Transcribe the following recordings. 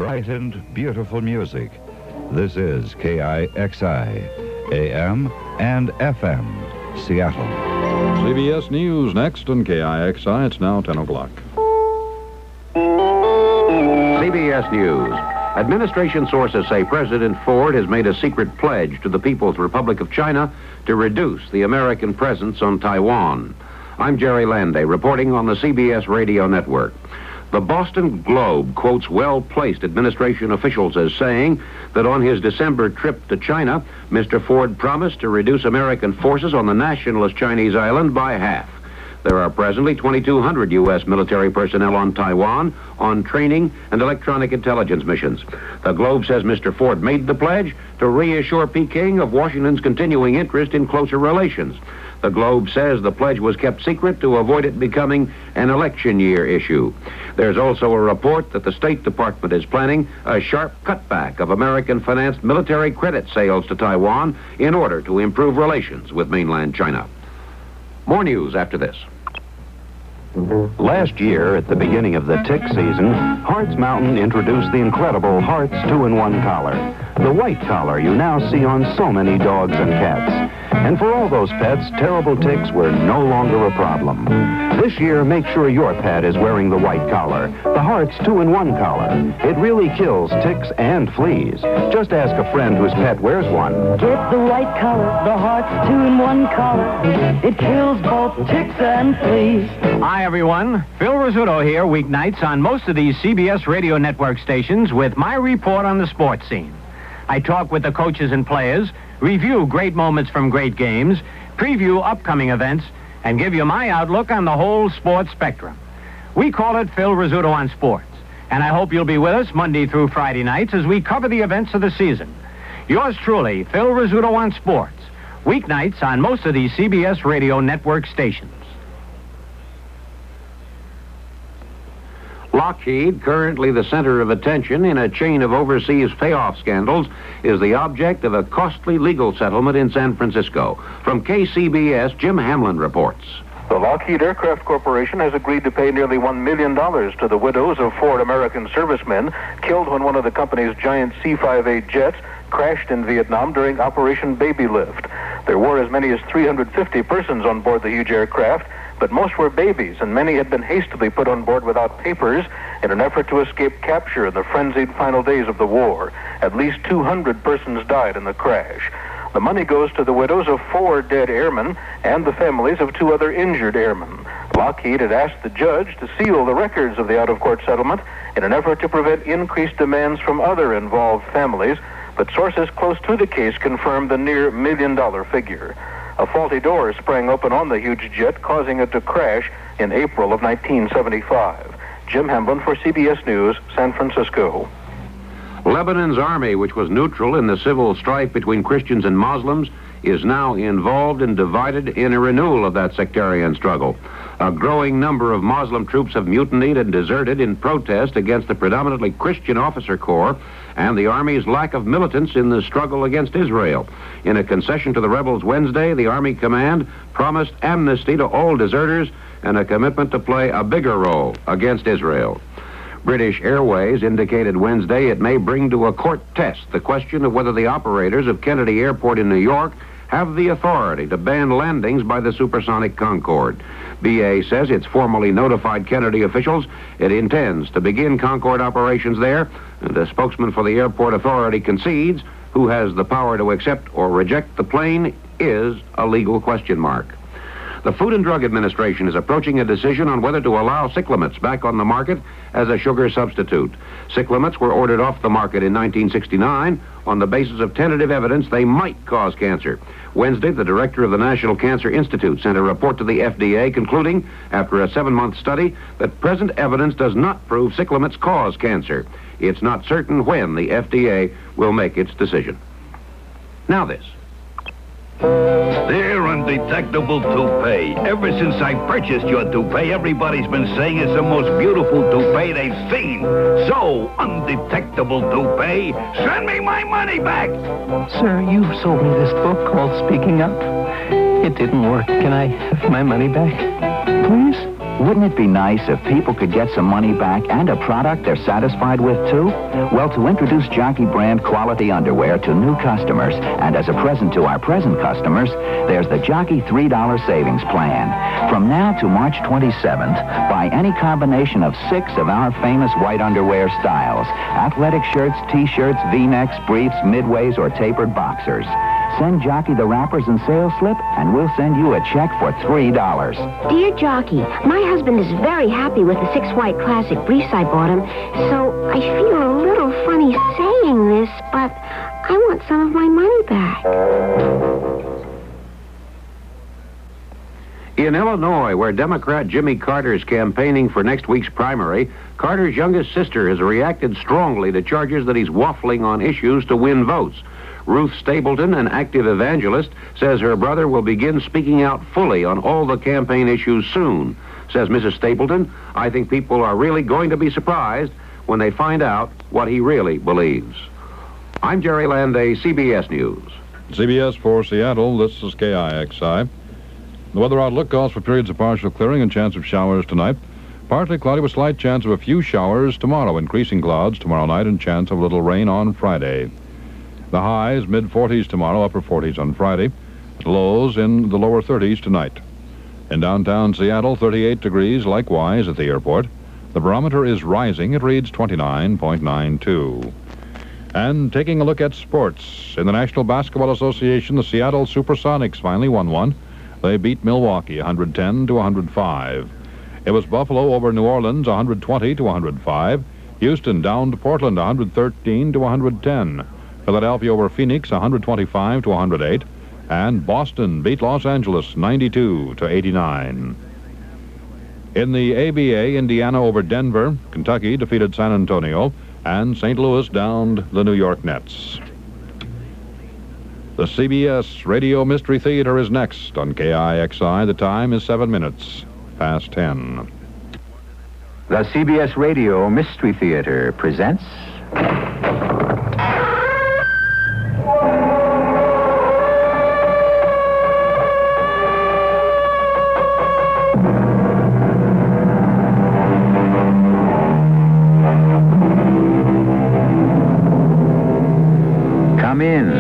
bright and beautiful music. This is KIXI, AM and FM, Seattle. CBS News next on KIXI. It's now 10 o'clock. CBS News. Administration sources say President Ford has made a secret pledge to the People's Republic of China to reduce the American presence on Taiwan. I'm Jerry Landay, reporting on the CBS radio network. The Boston Globe quotes well-placed administration officials as saying that on his December trip to China, Mr. Ford promised to reduce American forces on the nationalist Chinese island by half. There are presently 2,200 U.S. military personnel on Taiwan on training and electronic intelligence missions. The Globe says Mr. Ford made the pledge to reassure Peking of Washington's continuing interest in closer relations. The Globe says the pledge was kept secret to avoid it becoming an election year issue. There's also a report that the State Department is planning a sharp cutback of American-financed military credit sales to Taiwan in order to improve relations with mainland China. More news after this. Last year, at the beginning of the tick season, Hart's Mountain introduced the incredible Hart's 2-in-1 collar. The white collar you now see on so many dogs and cats. And for all those pets, terrible ticks were no longer a problem. This year, make sure your pet is wearing the white collar, the Hart's 2-in-1 collar. It really kills ticks and fleas. Just ask a friend whose pet wears one. Get the white collar, the Hart's 2-in-1 collar. It kills both ticks and fleas. Hi, everyone. Phil Rizzuto here, weeknights on most of these CBS radio network stations with my report on the sports scene. I talk with the coaches and players, review great moments from great games, preview upcoming events, and give you my outlook on the whole sports spectrum. We call it Phil Rizzuto on Sports, and I hope you'll be with us Monday through Friday nights as we cover the events of the season. Yours truly, Phil Rizzuto on Sports, weeknights on most of these CBS radio network stations. Lockheed, currently the center of attention in a chain of overseas payoff scandals, is the object of a costly legal settlement in San Francisco. From KCBS, Jim Hamlin reports. The Lockheed Aircraft Corporation has agreed to pay nearly $1 million to the widows of 4 American servicemen killed when one of the company's giant C-58 jets crashed in Vietnam during Operation Baby Lift. There were as many as 350 persons on board the huge aircraft, but most were babies, and many had been hastily put on board without papers in an effort to escape capture in the frenzied final days of the war. At least 200 persons died in the crash. The money goes to the widows of 4 dead airmen and the families of 2 other injured airmen. Lockheed had asked the judge to seal the records of the out-of-court settlement in an effort to prevent increased demands from other involved families, but sources close to the case confirmed the near $1 million figure. A faulty door sprang open on the huge jet, causing it to crash in April of 1975. Jim Hamlin for CBS News, San Francisco. Lebanon's army, which was neutral in the civil strife between Christians and Muslims, is now involved and divided in a renewal of that sectarian struggle. A growing number of Muslim troops have mutinied and deserted in protest against the predominantly Christian officer corps and the Army's lack of militants in the struggle against Israel. In a concession to the rebels Wednesday, the Army command promised amnesty to all deserters and a commitment to play a bigger role against Israel. British Airways indicated Wednesday it may bring to a court test the question of whether the operators of Kennedy Airport in New York have the authority to ban landings by the supersonic Concorde. BA says it's formally notified Kennedy officials it intends to begin Concorde operations there, and a spokesman for the airport authority concedes who has the power to accept or reject the plane is a legal question mark. The Food and Drug Administration is approaching a decision on whether to allow cyclaments back on the market as a sugar substitute. Cyclaments were ordered off the market in 1969 on the basis of tentative evidence they might cause cancer. Wednesday, the director of the National Cancer Institute sent a report to the FDA concluding, after a 7-month study, that present evidence does not prove cyclaments cause cancer. It's not certain when the FDA will make its decision. Now this. They're undetectable toupee. Ever since I purchased your toupee, everybody's been saying it's the most beautiful toupee they've seen. So, undetectable toupee, send me my money back. Sir, you sold me this book called Speaking Up. It didn't work. Can I have my money back, please? Wouldn't it be nice if people could get some money back and a product they're satisfied with, too? Well, to introduce Jockey brand quality underwear to new customers, and as a present to our present customers, there's the Jockey $3 savings plan. From now to March 27th, buy any combination of 6 of our famous white underwear styles: athletic shirts, T-shirts, V-necks, briefs, midways, or tapered boxers. Send Jockey the wrappers and sales slip, and we'll send you a check for $3. Dear Jockey, my husband is very happy with the 6 white classic briefs I bought him, so I feel a little funny saying this, but I want some of my money back. In Illinois, where Democrat Jimmy Carter is campaigning for next week's primary, Carter's youngest sister has reacted strongly to charges that he's waffling on issues to win votes. Ruth Stapleton, an active evangelist, says her brother will begin speaking out fully on all the campaign issues soon. Says Mrs. Stapleton, I think people are really going to be surprised when they find out what he really believes. I'm Jerry Landay, CBS News. CBS for Seattle, this is KIXI. The weather outlook calls for periods of partial clearing and chance of showers tonight. Partly cloudy with slight chance of a few showers tomorrow. Increasing clouds tomorrow night and chance of a little rain on Friday. The highs, mid-40s tomorrow, upper 40s on Friday. Lows in the lower 30s tonight. In downtown Seattle, 38 degrees, likewise at the airport. The barometer is rising. It reads 29.92. And taking a look at sports. In the National Basketball Association, the Seattle Supersonics finally won one. They beat Milwaukee 110-105. It was Buffalo over New Orleans 120-105. Houston down to Portland 113-110. Philadelphia over Phoenix 125-108, and Boston beat Los Angeles 92-89. In the ABA, Indiana over Denver, Kentucky defeated San Antonio, and St. Louis downed the New York Nets. The CBS Radio Mystery Theater is next on KIXI. The time is 7 minutes past 10. The CBS Radio Mystery Theater presents... Come in.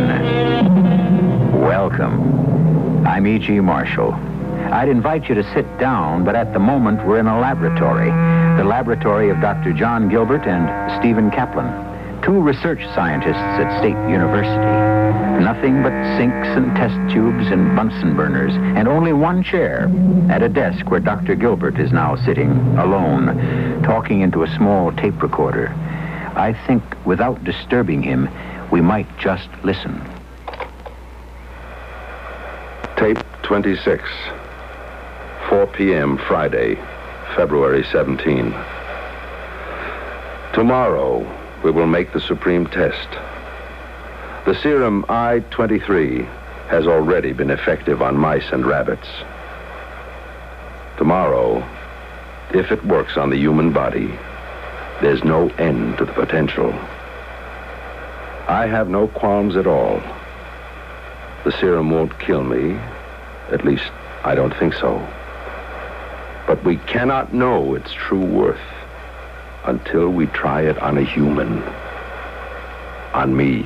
Welcome. I'm E.G. Marshall. I'd invite you to sit down, but at the moment we're in a laboratory. The laboratory of Dr. John Gilbert and Stephen Kaplan, 2 research scientists at State University. Nothing but sinks and test tubes and Bunsen burners, and only one chair at a desk where Dr. Gilbert is now sitting alone, talking into a small tape recorder. I think without disturbing him, we might just listen. Tape 26, 4 p.m. Friday, February 17. Tomorrow, we will make the supreme test. The serum I-23 has already been effective on mice and rabbits. Tomorrow, if it works on the human body, there's no end to the potential. I have no qualms at all. The serum won't kill me. At least, I don't think so. But we cannot know its true worth until we try it on a human. On me.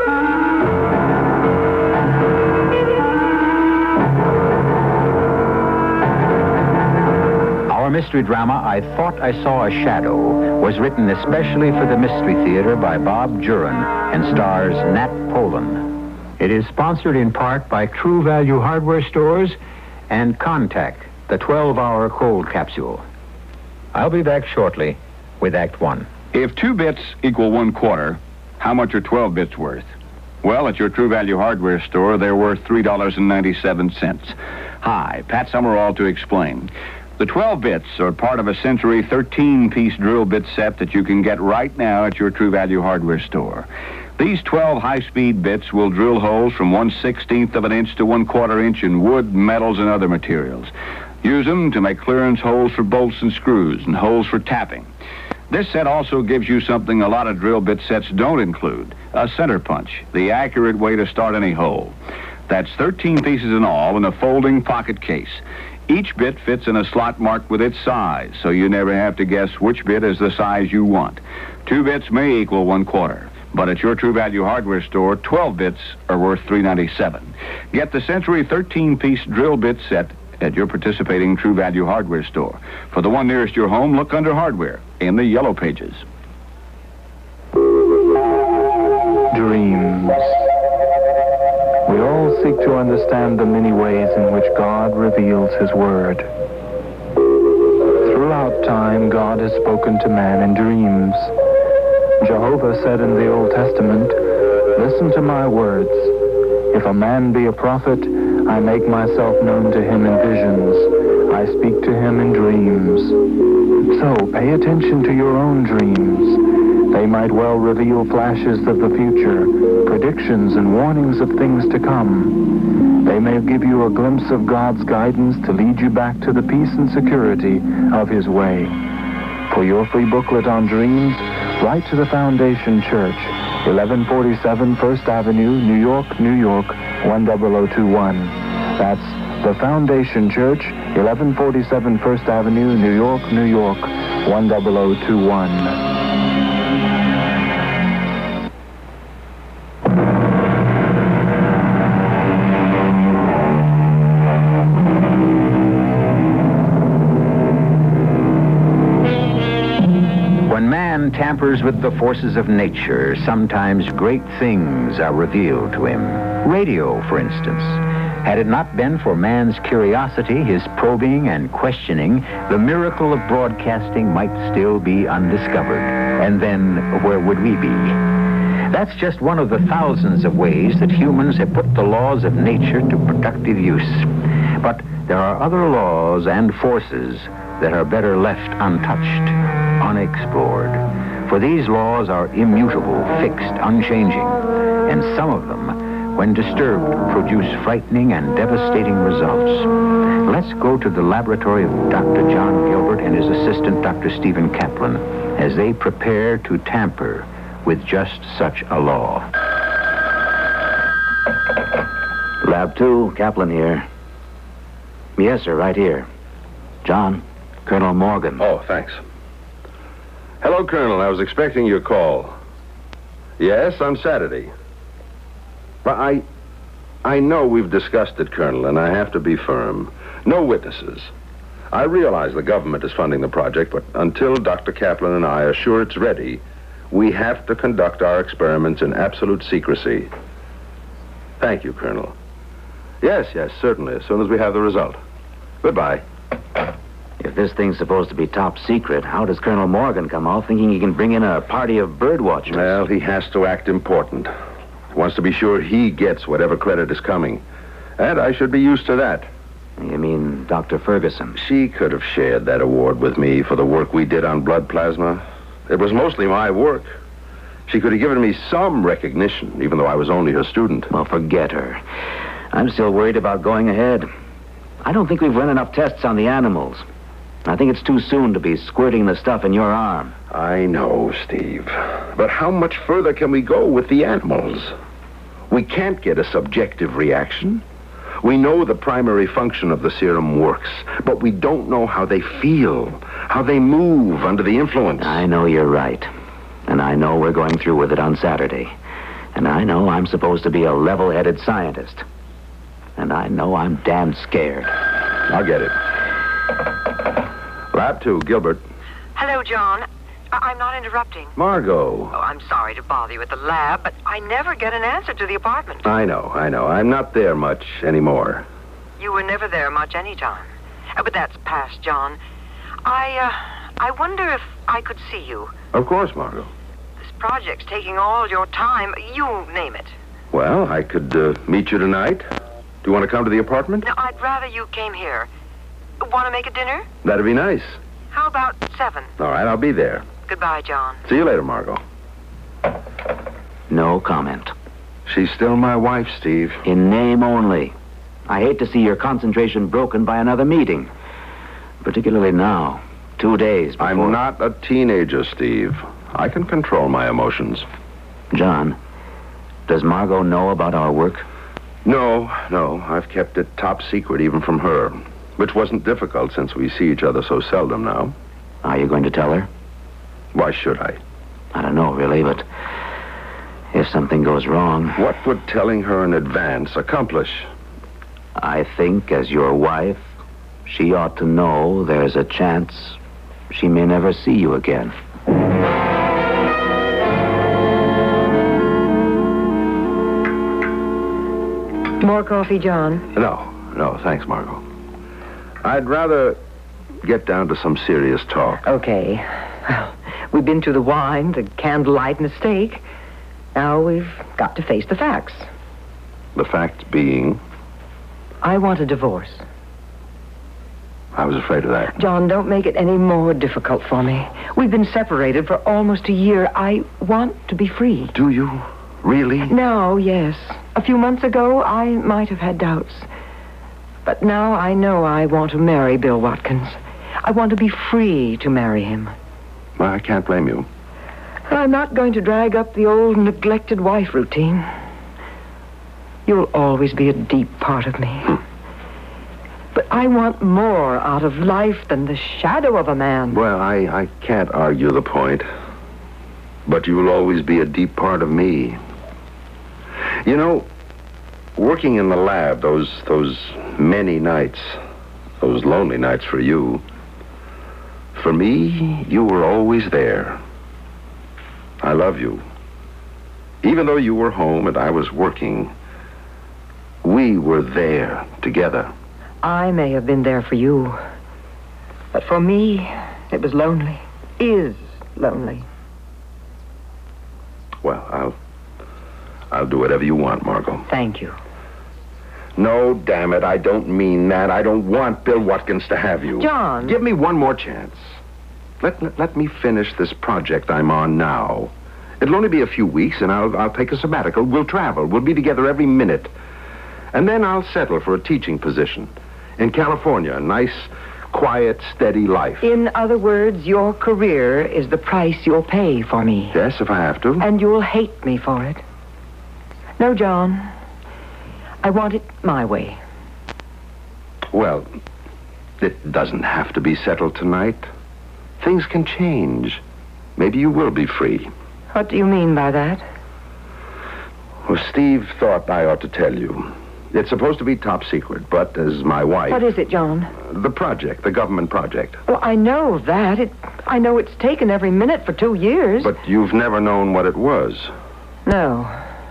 Our mystery drama, I Thought I Saw a Shadow, was written especially for the Mystery Theater by Bob Jurin and stars Nat Polen. It is sponsored in part by True Value Hardware Stores and Contact, the 12-hour cold capsule. I'll be back shortly with Act 1. If 2 bits equal 1/4, how much are 12 bits worth? Well, at your True Value Hardware Store, they're worth $3.97. Hi, Pat Summerall to explain. The 12 bits are part of a Century 13-piece drill bit set that you can get right now at your True Value Hardware Store. These 12 high-speed bits will drill holes from 1/16 of an inch to 1/4 inch in wood, metals, and other materials. Use them to make clearance holes for bolts and screws and holes for tapping. This set also gives you something a lot of drill bit sets don't include, a center punch, the accurate way to start any hole. That's 13 pieces in all in a folding pocket case. Each bit fits in a slot marked with its size, so you never have to guess which bit is the size you want. 2 bits may equal 1/4. But at your True Value Hardware store, 12 bits are worth $3.97. Get the Century 13-piece drill bit set at your participating True Value Hardware store. For the one nearest your home, look under Hardware in the Yellow Pages. Dreams. We all seek to understand the many ways in which God reveals His Word. Throughout time, God has spoken to man in dreams. Jehovah said in the Old Testament, "Listen to my words. If a man be a prophet, I make myself known to him in visions. I speak to him in dreams." So pay attention to your own dreams. They might well reveal flashes of the future, predictions and warnings of things to come. They may give you a glimpse of God's guidance to lead you back to the peace and security of His way. For your free booklet on dreams, write to the Foundation Church, 1147 First Avenue, New York, New York, 10021. That's the Foundation Church, 1147 First Avenue, New York, New York, 10021. Tampers with the forces of nature, sometimes great things are revealed to him. Radio, for instance. Had it not been for man's curiosity, his probing and questioning, the miracle of broadcasting might still be undiscovered. And then, where would we be? That's just one of the thousands of ways that humans have put the laws of nature to productive use. But there are other laws and forces that are better left untouched, unexplored. For these laws are immutable, fixed, unchanging, and some of them, when disturbed, produce frightening and devastating results. Let's go to the laboratory of Dr. John Gilbert and his assistant, Dr. Stephen Kaplan, as they prepare to tamper with just such a law. Lab 2, Kaplan here. Yes, sir, right here. John, Colonel Morgan. Oh, thanks. Hello, Colonel. I was expecting your call. Yes, on Saturday. But I know we've discussed it, Colonel, and I have to be firm. No witnesses. I realize the government is funding the project, but until Dr. Kaplan and I are sure it's ready, we have to conduct our experiments in absolute secrecy. Thank you, Colonel. Yes, certainly, as soon as we have the result. Goodbye. If this thing's supposed to be top secret, how does Colonel Morgan come off thinking he can bring in a party of bird watchers? Well, he has to act important. He wants to be sure he gets whatever credit is coming. And I should be used to that. You mean Dr. Ferguson? She could have shared that award with me for the work we did on blood plasma. It was mostly my work. She could have given me some recognition, even though I was only her student. Well, forget her. I'm still worried about going ahead. I don't think we've run enough tests on the animals. I think it's too soon to be squirting the stuff in your arm. I know, Steve. But how much further can we go with the animals? We can't get a subjective reaction. We know the primary function of the serum works, but we don't know how they feel, how they move under the influence. I know you're right. And I know we're going through with it on Saturday. And I know I'm supposed to be a level-headed scientist. And I know I'm damn scared. I'll get it. Lab 2, Gilbert. Hello, John. I'm not interrupting. Margot. Oh, I'm sorry to bother you at the lab, but I never get an answer to the apartment. I know. I'm not there much anymore. You were never there much any time. But that's past, John. I wonder if I could see you. Of course, Margot. This project's taking all your time. You name it. Well, I could meet you tonight. Do you want to come to the apartment? No, I'd rather you came here. Want to make a dinner? That'd be nice. How about 7? All right, I'll be there. Goodbye, John. See you later, Margot. No comment. She's still my wife, Steve. In name only. I hate to see your concentration broken by another meeting. Particularly now, 2 days before... I'm not a teenager, Steve. I can control my emotions. John, does Margot know about our work? No. I've kept it top secret even from her. Which wasn't difficult since we see each other so seldom now. Are you going to tell her? Why should I? I don't know, really, but if something goes wrong... What would telling her in advance accomplish? I think, as your wife, she ought to know there's a chance she may never see you again. More coffee, John? No, thanks, Margot. I'd rather get down to some serious talk. Okay. Well, we've been through the wine, the candlelight, and the steak. Now we've got to face the facts. The fact being? I want a divorce. I was afraid of that. John, don't make it any more difficult for me. We've been separated for almost a year. I want to be free. Do you? Really? No, yes. A few months ago, I might have had doubts. But now I know I want to marry Bill Watkins. I want to be free to marry him. Well, I can't blame you. I'm not going to drag up the old neglected wife routine. You'll always be a deep part of me. But I want more out of life than the shadow of a man. Well, I can't argue the point. But you'll always be a deep part of me. You know, working in the lab, those many nights, those lonely nights for you, for me, you were always there. I love you. Even though you were home and I was working, we were there together. I may have been there for you, but for me, it was lonely. Is lonely. Well, I'll do whatever you want, Margot. Thank you. No, damn it, I don't mean that. I don't want Bill Watkins to have you. John! Give me one more chance. Let me finish this project I'm on now. It'll only be a few weeks, and I'll take a sabbatical. We'll travel. We'll be together every minute. And then I'll settle for a teaching position in California. A nice, quiet, steady life. In other words, your career is the price you'll pay for me. Yes, if I have to. And you'll hate me for it. No, John. I want it my way. Well, it doesn't have to be settled tonight. Things can change. Maybe you will be free. What do you mean by that? Well, Steve thought I ought to tell you. It's supposed to be top secret, but as my wife... What is it, John? The project, the government project. Well, I know that. I know it's taken every minute for 2 years. But you've never known what it was. No.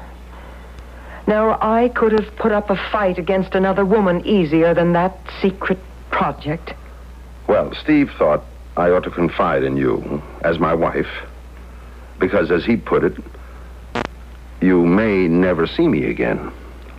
No, I could have put up a fight against another woman easier than that secret project. Well, Steve thought I ought to confide in you as my wife. Because, as he put it, you may never see me again.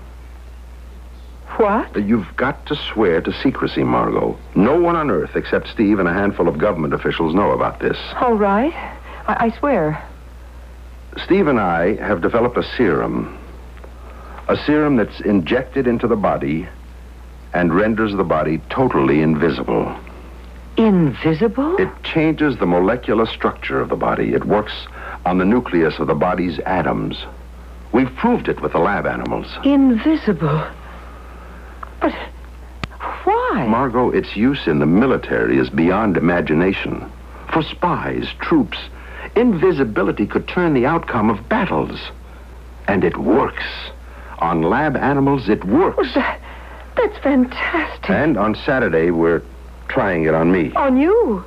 What? You've got to swear to secrecy, Margot. No one on Earth except Steve and a handful of government officials know about this. All right. I swear. Steve and I have developed a serum. A serum that's injected into the body and renders the body totally invisible. Invisible? It changes the molecular structure of the body. It works on the nucleus of the body's atoms. We've proved it with the lab animals. Invisible? But why? Margot, its use in the military is beyond imagination. For spies, troops, invisibility could turn the outcome of battles. And it works. On lab animals, it works. Well, that's fantastic. And on Saturday, we're trying it on me. On you?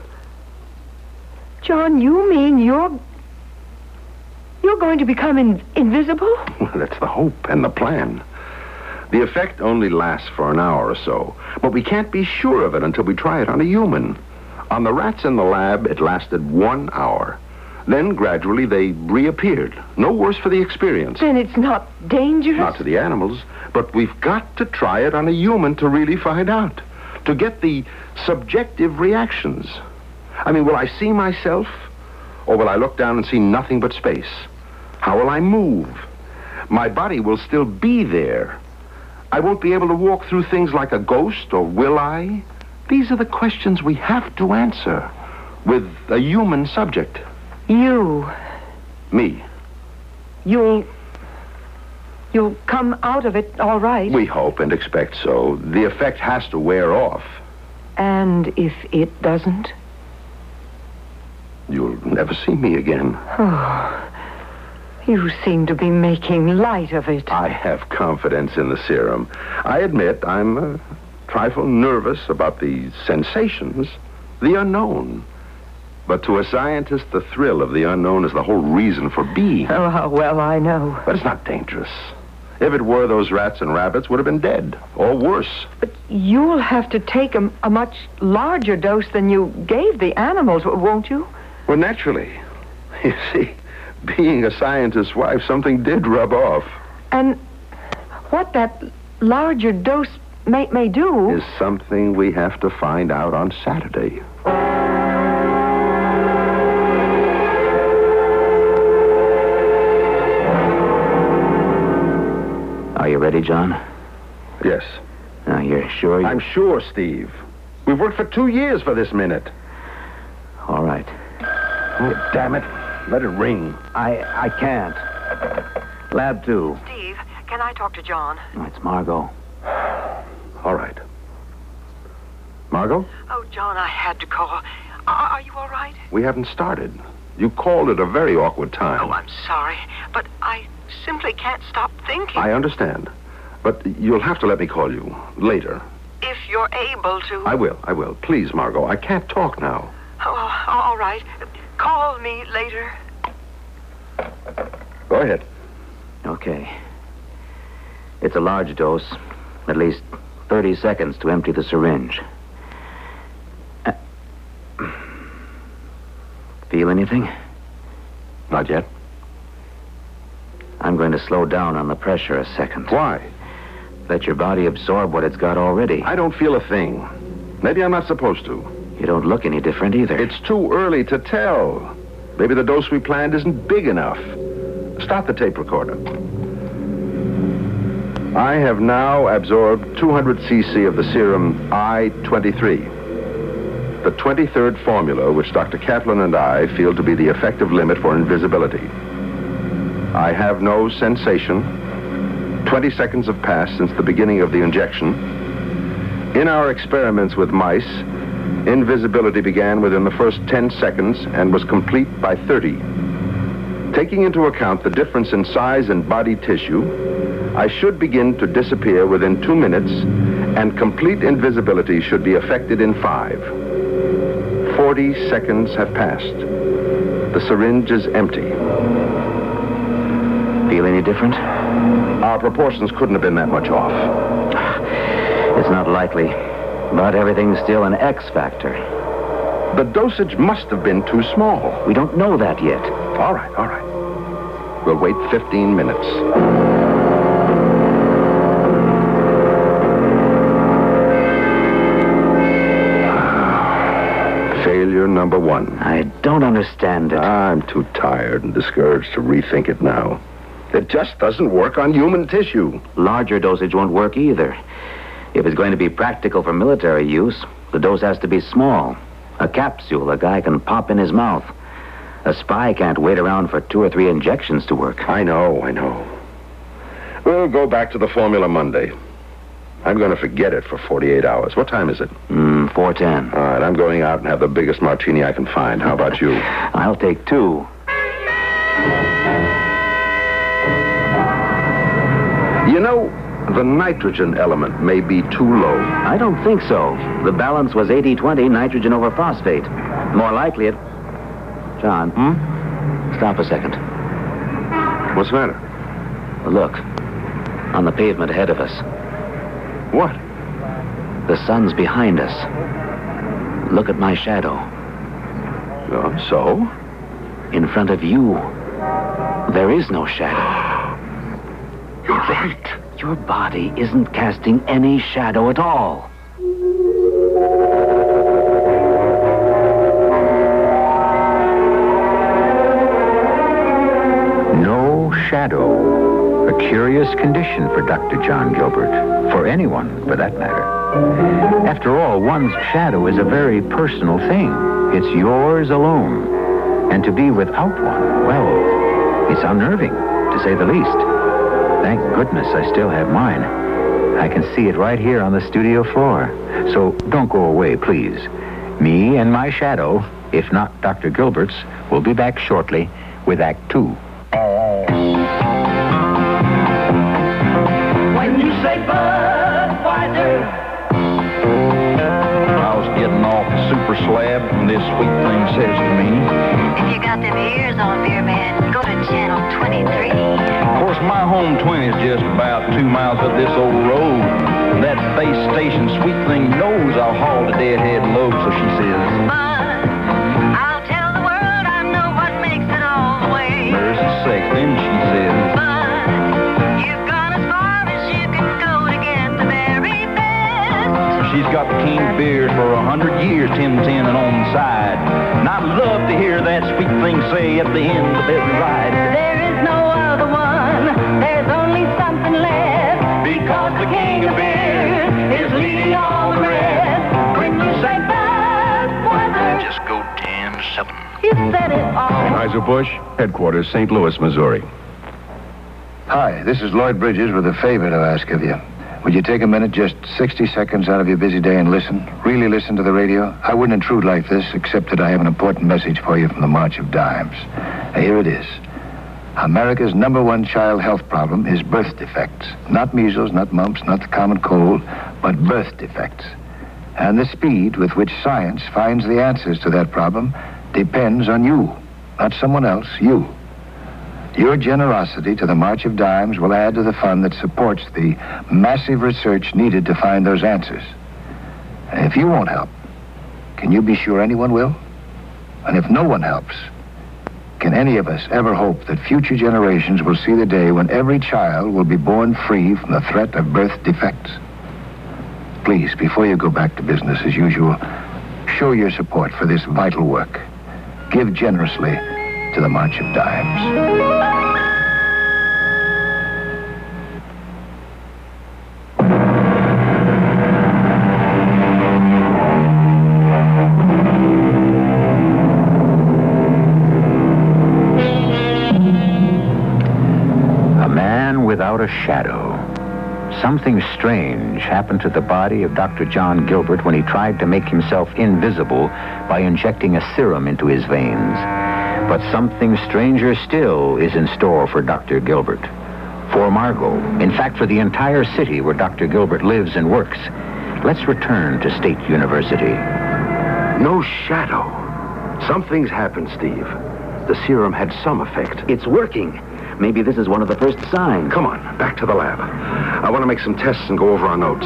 John, you mean you're going to become invisible? Well, that's the hope and the plan. The effect only lasts for an hour or so, but we can't be sure of it until we try it on a human. On the rats in the lab, it lasted 1 hour. Then, gradually, they reappeared. No worse for the experience. Then it's not dangerous? Not to the animals, but we've got to try it on a human to really find out. To get the subjective reactions. I mean, will I see myself? Or will I look down and see nothing but space? How will I move? My body will still be there. I won't be able to walk through things like a ghost, or will I? These are the questions we have to answer with a human subject. You. Me. You'll come out of it all right. We hope and expect so. The effect has to wear off. And if it doesn't? You'll never see me again. Oh, you seem to be making light of it. I have confidence in the serum. I admit I'm a trifle nervous about the sensations, the unknown. But to a scientist, the thrill of the unknown is the whole reason for being. Oh, well, I know. But it's not dangerous. If it were, those rats and rabbits would have been dead, or worse. But you'll have to take a much larger dose than you gave the animals, won't you? Well, naturally. You see, being a scientist's wife, something did rub off. And what that larger dose may do... is something we have to find out on Saturday. Are you ready, John? Yes. You're sure? I'm sure, Steve. We've worked for 2 years for this minute. All right. Oh, damn it. Let it ring. I can't. Lab 2. Steve, can I talk to John? Oh, it's Margot. All right. Margot? Oh, John, I had to call. Are you all right? We haven't started. You called at a very awkward time. Oh, I'm sorry, but I simply can't stop thinking. I understand. But you'll have to let me call you later. If you're able to. I will. Please, Margot. I can't talk now. Oh, all right. Call me later. Go ahead. Okay. It's a large dose. At least 30 seconds to empty the syringe. Feel anything? Not yet. I'm going to slow down on the pressure a second. Why? Let your body absorb what it's got already. I don't feel a thing. Maybe I'm not supposed to. You don't look any different either. It's too early to tell. Maybe the dose we planned isn't big enough. Stop the tape recorder. I have now absorbed 200 cc of the serum I-23. The 23rd formula, which Dr. Kaplan and I feel to be the effective limit for invisibility. I have no sensation. 20 seconds have passed since the beginning of the injection. In our experiments with mice, invisibility began within the first 10 seconds and was complete by 30. Taking into account the difference in size and body tissue, I should begin to disappear within 2 minutes, and complete invisibility should be effected in 5. 40 seconds have passed. The syringe is empty. Feel any different? Our proportions couldn't have been that much off. It's not likely, but everything's still an X factor. The dosage must have been too small. We don't know that yet. All right. We'll wait 15 minutes. Failure number 1. I don't understand it. I'm too tired and discouraged to rethink it now. It just doesn't work on human tissue. Larger dosage won't work either. If it's going to be practical for military use, the dose has to be small. A capsule a guy can pop in his mouth. A spy can't wait around for 2 or 3 injections to work. I know. We'll go back to the formula Monday. I'm going to forget it for 48 hours. What time is it? 4:10. All right, I'm going out and have the biggest martini I can find. How about you? I'll take 2. You know, the nitrogen element may be too low. I don't think so. The balance was 80-20 nitrogen over phosphate. More likely it... John. Stop a second. What's the matter? Look. On the pavement ahead of us. What? The sun's behind us. Look at my shadow. So? In front of you, there is no shadow. You're right. Your body isn't casting any shadow at all. No shadow. A curious condition for Dr. John Gilbert. For anyone, for that matter. After all, one's shadow is a very personal thing. It's yours alone. And to be without one, well, it's unnerving, to say the least. Thank goodness I still have mine. I can see it right here on the studio floor. So don't go away, please. Me and my shadow, if not Dr. Gilbert's, will be back shortly with Act 2. When you say Budweiser, I was getting off the super slab when this sweet thing says to me, if you got them ears on, Beer Man, go to channel 23. of course, my home 20 is just about 2 miles up this old road. That base station sweet thing knows I'll haul the deadhead load, so she says, Bud, I'll tell the world I know what makes it all the way. mercy sakes, then she says, Bud, you've gone as far as you can go to get the very best. she's got the king beers for 100 years, 10-10 and on the side. And I'd love to hear that sweet thing say at the end of every ride, there is no other one, there's only something left, because the king of beer is leading all the rest. When you say Budweiser, just go 10-7. you said it all. Anheuser-Busch, headquarters, St. Louis, Missouri. Hi, this is Lloyd Bridges with a favor to ask of you. Would you take a minute, just 60 seconds out of your busy day and listen? Really listen to the radio? I wouldn't intrude like this, except that I have an important message for you from the March of Dimes. Here it is. America's #1 child health problem is birth defects. Not measles, not mumps, not the common cold, but birth defects. And the speed with which science finds the answers to that problem depends on you, not someone else, you. Your generosity to the March of Dimes will add to the fund that supports the massive research needed to find those answers. And if you won't help, can you be sure anyone will? And if no one helps, can any of us ever hope that future generations will see the day when every child will be born free from the threat of birth defects? Please, before you go back to business as usual, show your support for this vital work. Give generously to the March of Dimes. A man without a shadow. Something strange happened to the body of Dr. John Gilbert when he tried to make himself invisible by injecting a serum into his veins. But something stranger still is in store for Dr. Gilbert. For Margot, in fact, for the entire city where Dr. Gilbert lives and works. Let's return to State University. No shadow. Something's happened, Steve. The serum had some effect. It's working. Maybe this is one of the first signs. Come on, back to the lab. I want to make some tests and go over our notes.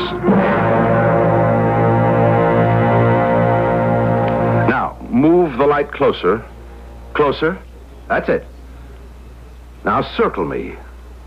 Now, move the light closer. Closer. That's it. Now circle me.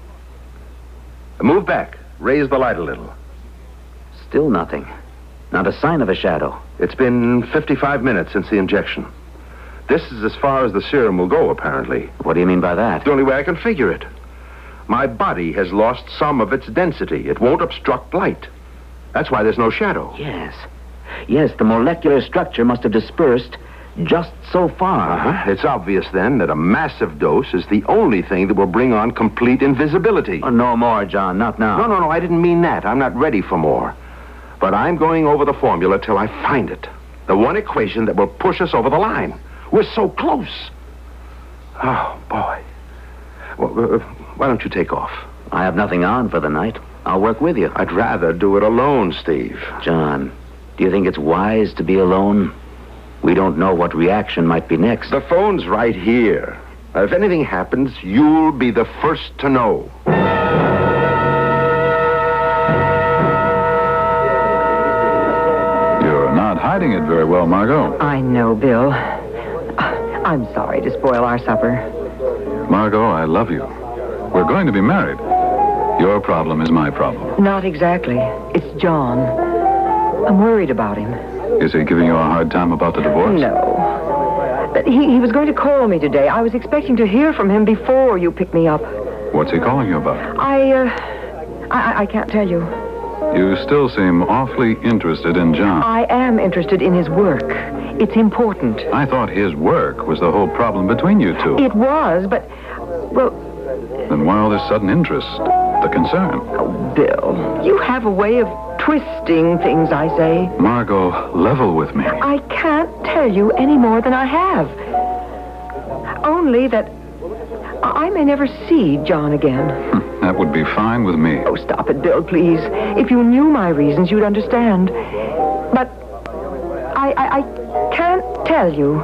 Move back. Raise the light a little. Still nothing. Not a sign of a shadow. It's been 55 minutes since the injection. This is as far as the serum will go, apparently. What do you mean by that? The only way I can figure it. My body has lost some of its density. It won't obstruct light. That's why there's no shadow. Yes. Yes, the molecular structure must have dispersed just so far. Uh-huh. It's obvious, then, that a massive dose is the only thing that will bring on complete invisibility. Oh, no more, John. Not now. No, I didn't mean that. I'm not ready for more. But I'm going over the formula till I find it. The one equation that will push us over the line. We're so close. Oh, boy. Well, why don't you take off? I have nothing on for the night. I'll work with you. I'd rather do it alone, Steve. John, do you think it's wise to be alone? We don't know what reaction might be next. The phone's right here. If anything happens, you'll be the first to know. You're not hiding it very well, Margot. I know, Bill. I'm sorry to spoil our supper. Margot, I love you. We're going to be married. Your problem is my problem. Not exactly. It's John. I'm worried about him. Is he giving you a hard time about the divorce? No. But he was going to call me today. I was expecting to hear from him before you picked me up. What's he calling you about? I can't tell you. You still seem awfully interested in John. I am interested in his work. It's important. I thought his work was the whole problem between you two. It was, but, well, Then why all this sudden interest? The concern? Oh, Bill, you have a way of twisting things I say. Margot, level with me. I can't tell you any more than I have. Only that I may never see John again. That would be fine with me. Oh, stop it, Bill, please. If you knew my reasons, you'd understand. But I can't tell you.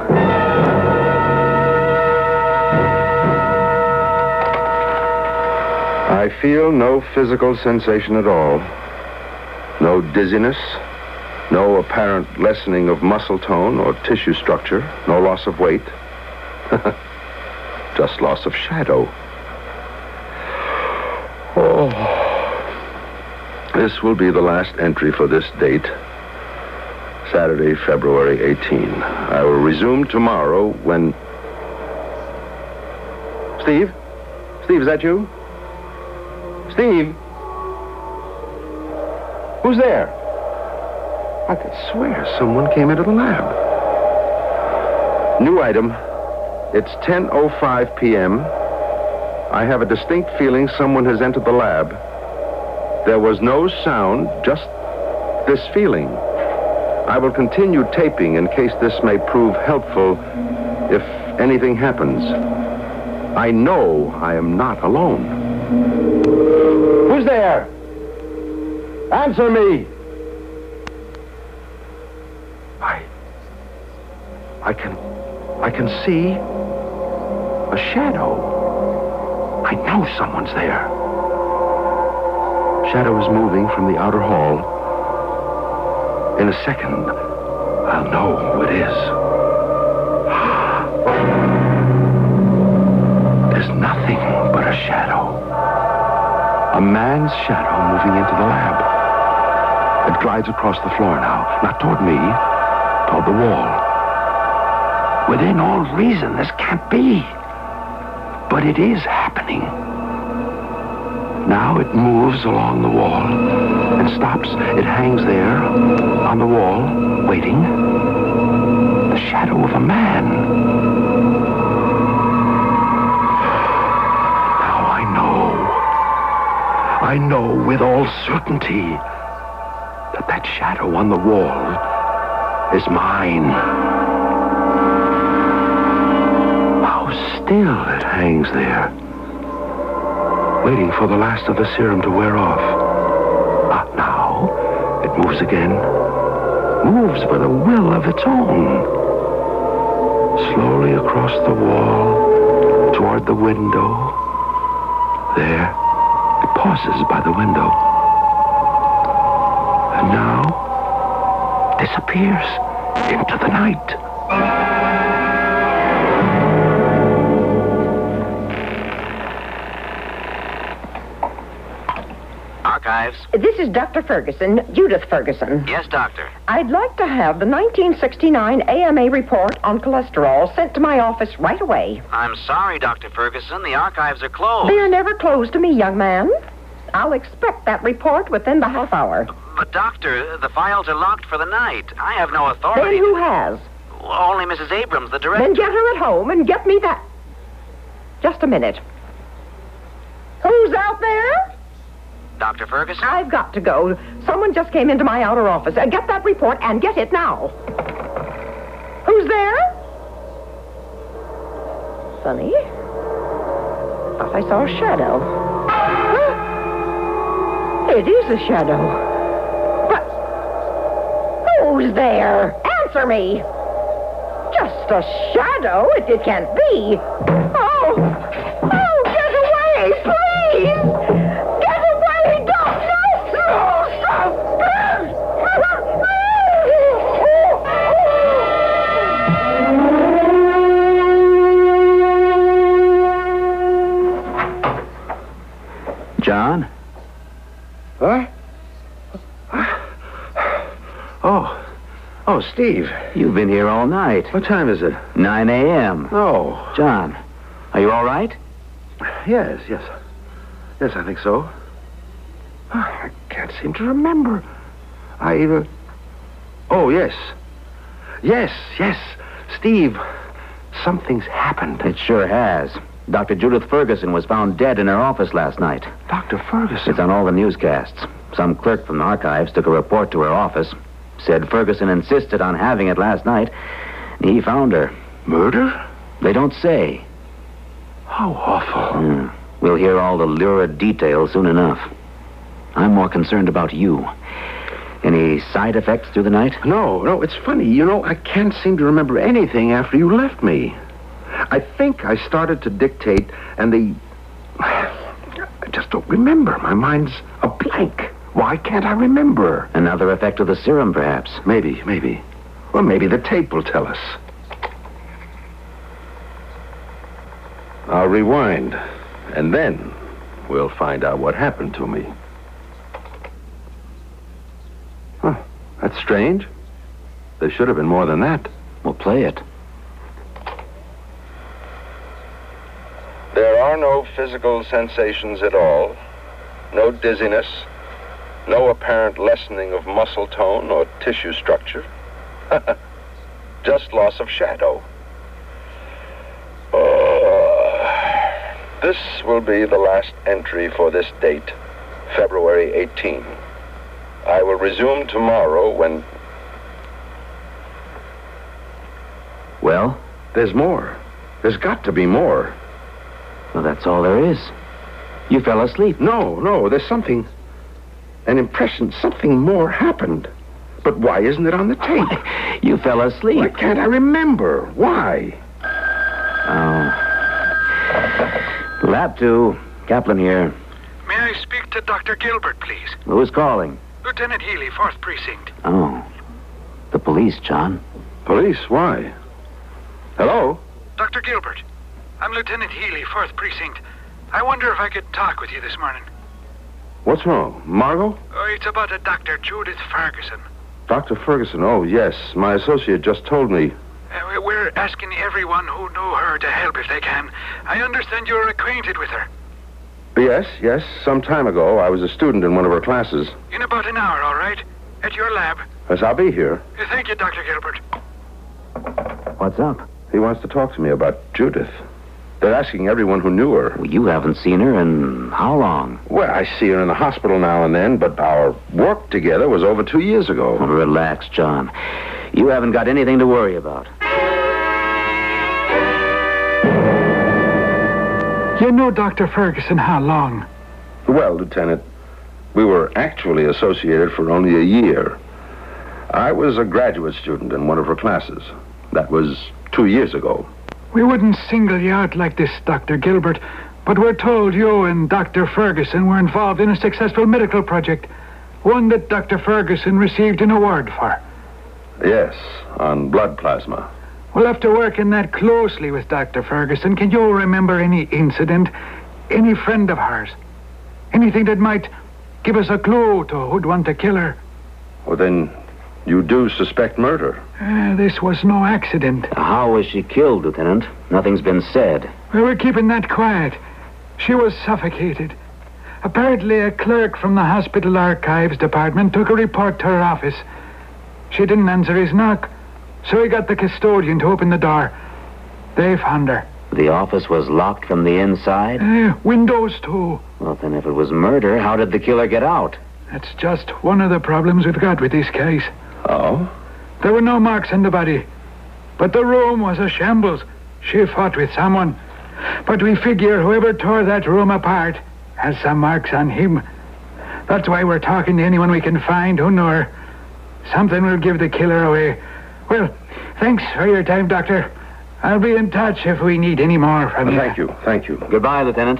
I feel no physical sensation at all. No dizziness, no apparent lessening of muscle tone or tissue structure, no loss of weight. Just loss of shadow. Oh. This will be the last entry for this date. Saturday, February 18. I will resume tomorrow when... Steve? Steve, is that you? Steve? Who's there? I could swear someone came into the lab. New item. It's 10:05 p.m. I have a distinct feeling someone has entered the lab. There was no sound, just this feeling. I will continue taping in case this may prove helpful if anything happens. I know I am not alone. Who's there? Answer me! I can see a shadow. I know someone's there. Shadow is moving from the outer hall. In a second, I'll know who it is. There's nothing but a shadow. A man's shadow moving into the lab. It glides across the floor now, not toward me, toward the wall. Within all reason, this can't be. But it is happening. Now it moves along the wall and stops. It hangs there on the wall, waiting. The shadow of a man. Now I know with all certainty that that shadow on the wall is mine. How still it hangs there, waiting for the last of the serum to wear off. Now, it moves again. Moves with a will of its own. Slowly across the wall, toward the window. There, it pauses by the window. And now, disappears into the night. Archives. This is Dr. Ferguson, Judith Ferguson. Yes, Doctor. I'd like to have the 1969 AMA report on cholesterol sent to my office right away. I'm sorry, Dr. Ferguson. The archives are closed. They're never closed to me, young man. I'll expect that report within the half hour. But, Doctor, the files are locked for the night. I have no authority. Then who has? Only Mrs. Abrams, the director. Then get her at home and get me that. Just a minute. Who's out there? Dr. Ferguson? I've got to go. Someone just came into my outer office. Get that report and get it now. Who's there? Funny. Thought I saw a shadow. It is a shadow. But who's there? Answer me. Just a shadow? It can't be. Oh, get away, please. Get away, doctor. John? What? Oh, Steve. You've been here all night. What time is it? 9 a.m. Oh. John, are you all right? Yes, I think so. I can't seem to remember. Oh, yes. Yes. Steve, something's happened. It sure has. Dr. Judith Ferguson was found dead in her office last night. Dr. Ferguson? It's on all the newscasts. Some clerk from the archives took a report to her office. Said Ferguson insisted on having it last night. He found her. Murder? They don't say. How awful. We'll hear all the lurid details soon enough. I'm more concerned about you. Any side effects through the night? No, it's funny. You know, I can't seem to remember anything after you left me. I think I started to dictate, and I just don't remember. My mind's a blank. Why can't I remember? Another effect of the serum, perhaps. Maybe. Or maybe the tape will tell us. I'll rewind, and then we'll find out what happened to me. Huh, that's strange. There should have been more than that. We'll play it. There are no physical sensations at all. No dizziness. No apparent lessening of muscle tone or tissue structure. Just loss of shadow. This will be the last entry for this date, February 18. I will resume tomorrow when... Well? There's more. There's got to be more. Well, that's all there is. You fell asleep. No, there's something... An impression, something more happened. But why isn't it on the tape? You fell asleep. Why can't I remember? Why? Oh. Lab 2. Kaplan here. May I speak to Dr. Gilbert, please? Who's calling? Lieutenant Healy, 4th Precinct. Oh. The police, John. Police? Why? Hello? Dr. Gilbert, I'm Lieutenant Healy, 4th Precinct. I wonder if I could talk with you this morning. What's wrong? Margot? Oh, it's about a Dr. Judith Ferguson. Dr. Ferguson, oh, yes. My associate just told me. We're asking everyone who know her to help if they can. I understand you're acquainted with her. Yes. Some time ago, I was a student in one of her classes. In about an hour, all right? At your lab. Yes, I'll be here. Thank you, Dr. Gilbert. What's up? He wants to talk to me about Judith. They're asking everyone who knew her. Well, you haven't seen her in how long? Well, I see her in the hospital now and then, but our work together was over 2 years ago. Oh, relax, John. You haven't got anything to worry about. You know Dr. Ferguson how long? Well, Lieutenant, we were actually associated for only a year. I was a graduate student in one of her classes. That was 2 years ago. We wouldn't single you out like this, Dr. Gilbert, but we're told you and Dr. Ferguson were involved in a successful medical project, one that Dr. Ferguson received an award for. Yes, on blood plasma. We'll have to work in that closely with Dr. Ferguson. Can you remember any incident, any friend of hers? Anything that might give us a clue to who'd want to kill her? Well, then, you do suspect murder. This was no accident. How was she killed, Lieutenant? Nothing's been said. Well, we're keeping that quiet. She was suffocated. Apparently, a clerk from the hospital archives department took a report to her office. She didn't answer his knock, so he got the custodian to open the door. They found her. The office was locked from the inside? Windows, too. Well, then if it was murder, how did the killer get out? That's just one of the problems we've got with this case. Oh? There were no marks on the body, but the room was a shambles. She fought with someone. But we figure whoever tore that room apart has some marks on him. That's why we're talking to anyone we can find who knew her. Something will give the killer away. Well, thanks for your time, Doctor. I'll be in touch if we need any more from you. Thank you. Goodbye, Lieutenant.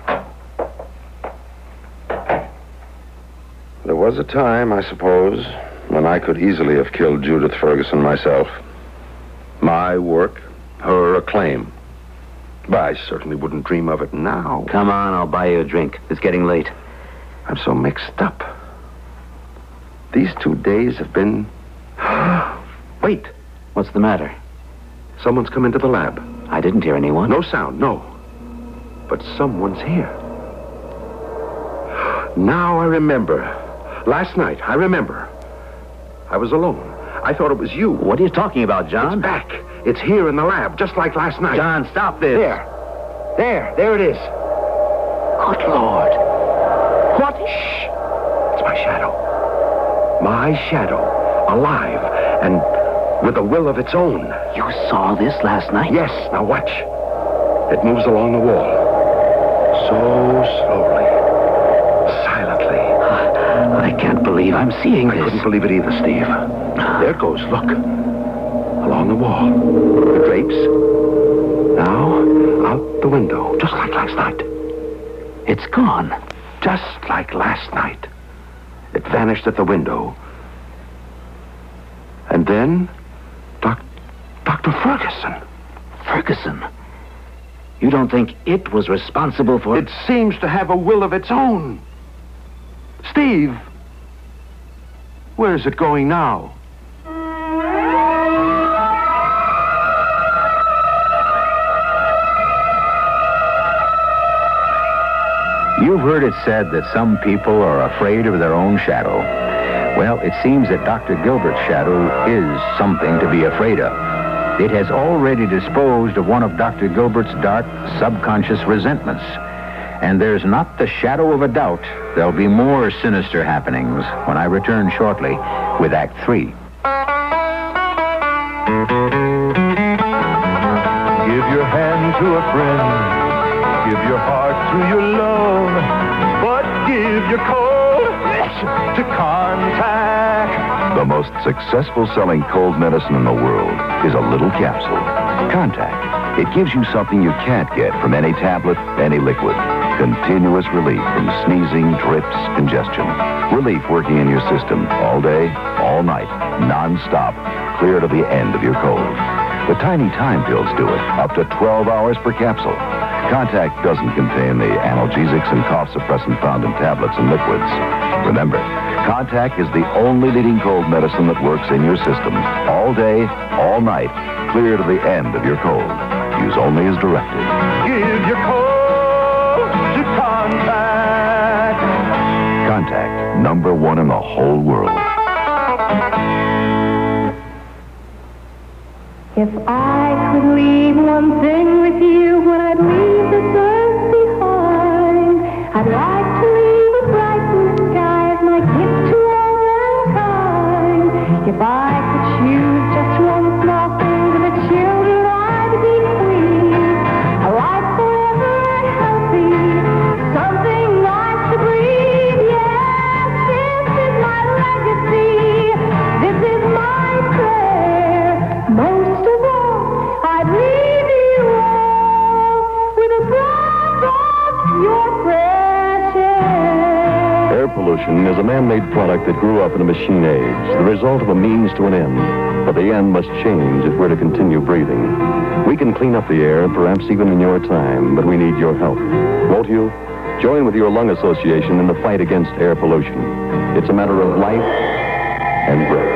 There was a time, I suppose, when I could easily have killed Judith Ferguson myself. My work, her acclaim. But I certainly wouldn't dream of it now. Come on, I'll buy you a drink. It's getting late. I'm so mixed up. These 2 days have been... Wait. What's the matter? Someone's come into the lab. I didn't hear anyone. No sound, no. But someone's here. Now I remember. Last night, I remember. I was alone. I thought it was you. What are you talking about, John? It's back. It's here in the lab, just like last night. John, stop this. There. There it is. Good Lord. What? Shh. It's my shadow. My shadow. Alive. And with a will of its own. You saw this last night? Yes. Now watch. It moves along the wall. So slowly. Silently. I can't believe I'm seeing this. I couldn't believe it either, Steve. There it goes. Look. Along the wall. The drapes. Now, out the window. Just like last night. It's gone. Just like last night. It vanished at the window. And then, Dr. Ferguson. Ferguson? You don't think it was responsible for... It seems to have a will of its own. Steve, where is it going now? You've heard it said that some people are afraid of their own shadow. Well, it seems that Dr. Gilbert's shadow is something to be afraid of. It has already disposed of one of Dr. Gilbert's dark, subconscious resentments. And there's not the shadow of a doubt there'll be more sinister happenings when I return shortly with Act 3. Give your hand to a friend. Give your heart to your love. But give your cold to Contact. The most successful selling cold medicine in the world is a little capsule. Contact. It gives you something you can't get from any tablet, any liquid. Continuous relief from sneezing, drips, congestion. Relief working in your system all day, all night, non-stop, clear to the end of your cold. The tiny time pills do it, up to 12 hours per capsule. Contact doesn't contain the analgesics and cough suppressant found in tablets and liquids. Remember, Contact is the only leading cold medicine that works in your system all day, all night, clear to the end of your cold. Use only as directed. Give your cold to Contact. Contact, #1 in the whole world. If I could leave one thing with you, when I'd leave this earth behind, I'd like to leave a bright blue sky as my gift to all mankind. If I could choose just one small thing for the children I'd bequeath, a life forever healthy, something nice to breathe. Yes, this is my legacy. This is my prayer. Most of all, I'd leave you all with a breath of your fresh air. Air pollution is a man-made product that grew up in a machine age, the result of a means to an end. But the end must change if we're to continue breathing. We can clean up the air, perhaps even in your time, but we need your help. Won't you? Join with your lung association in the fight against air pollution. It's a matter of life and breath.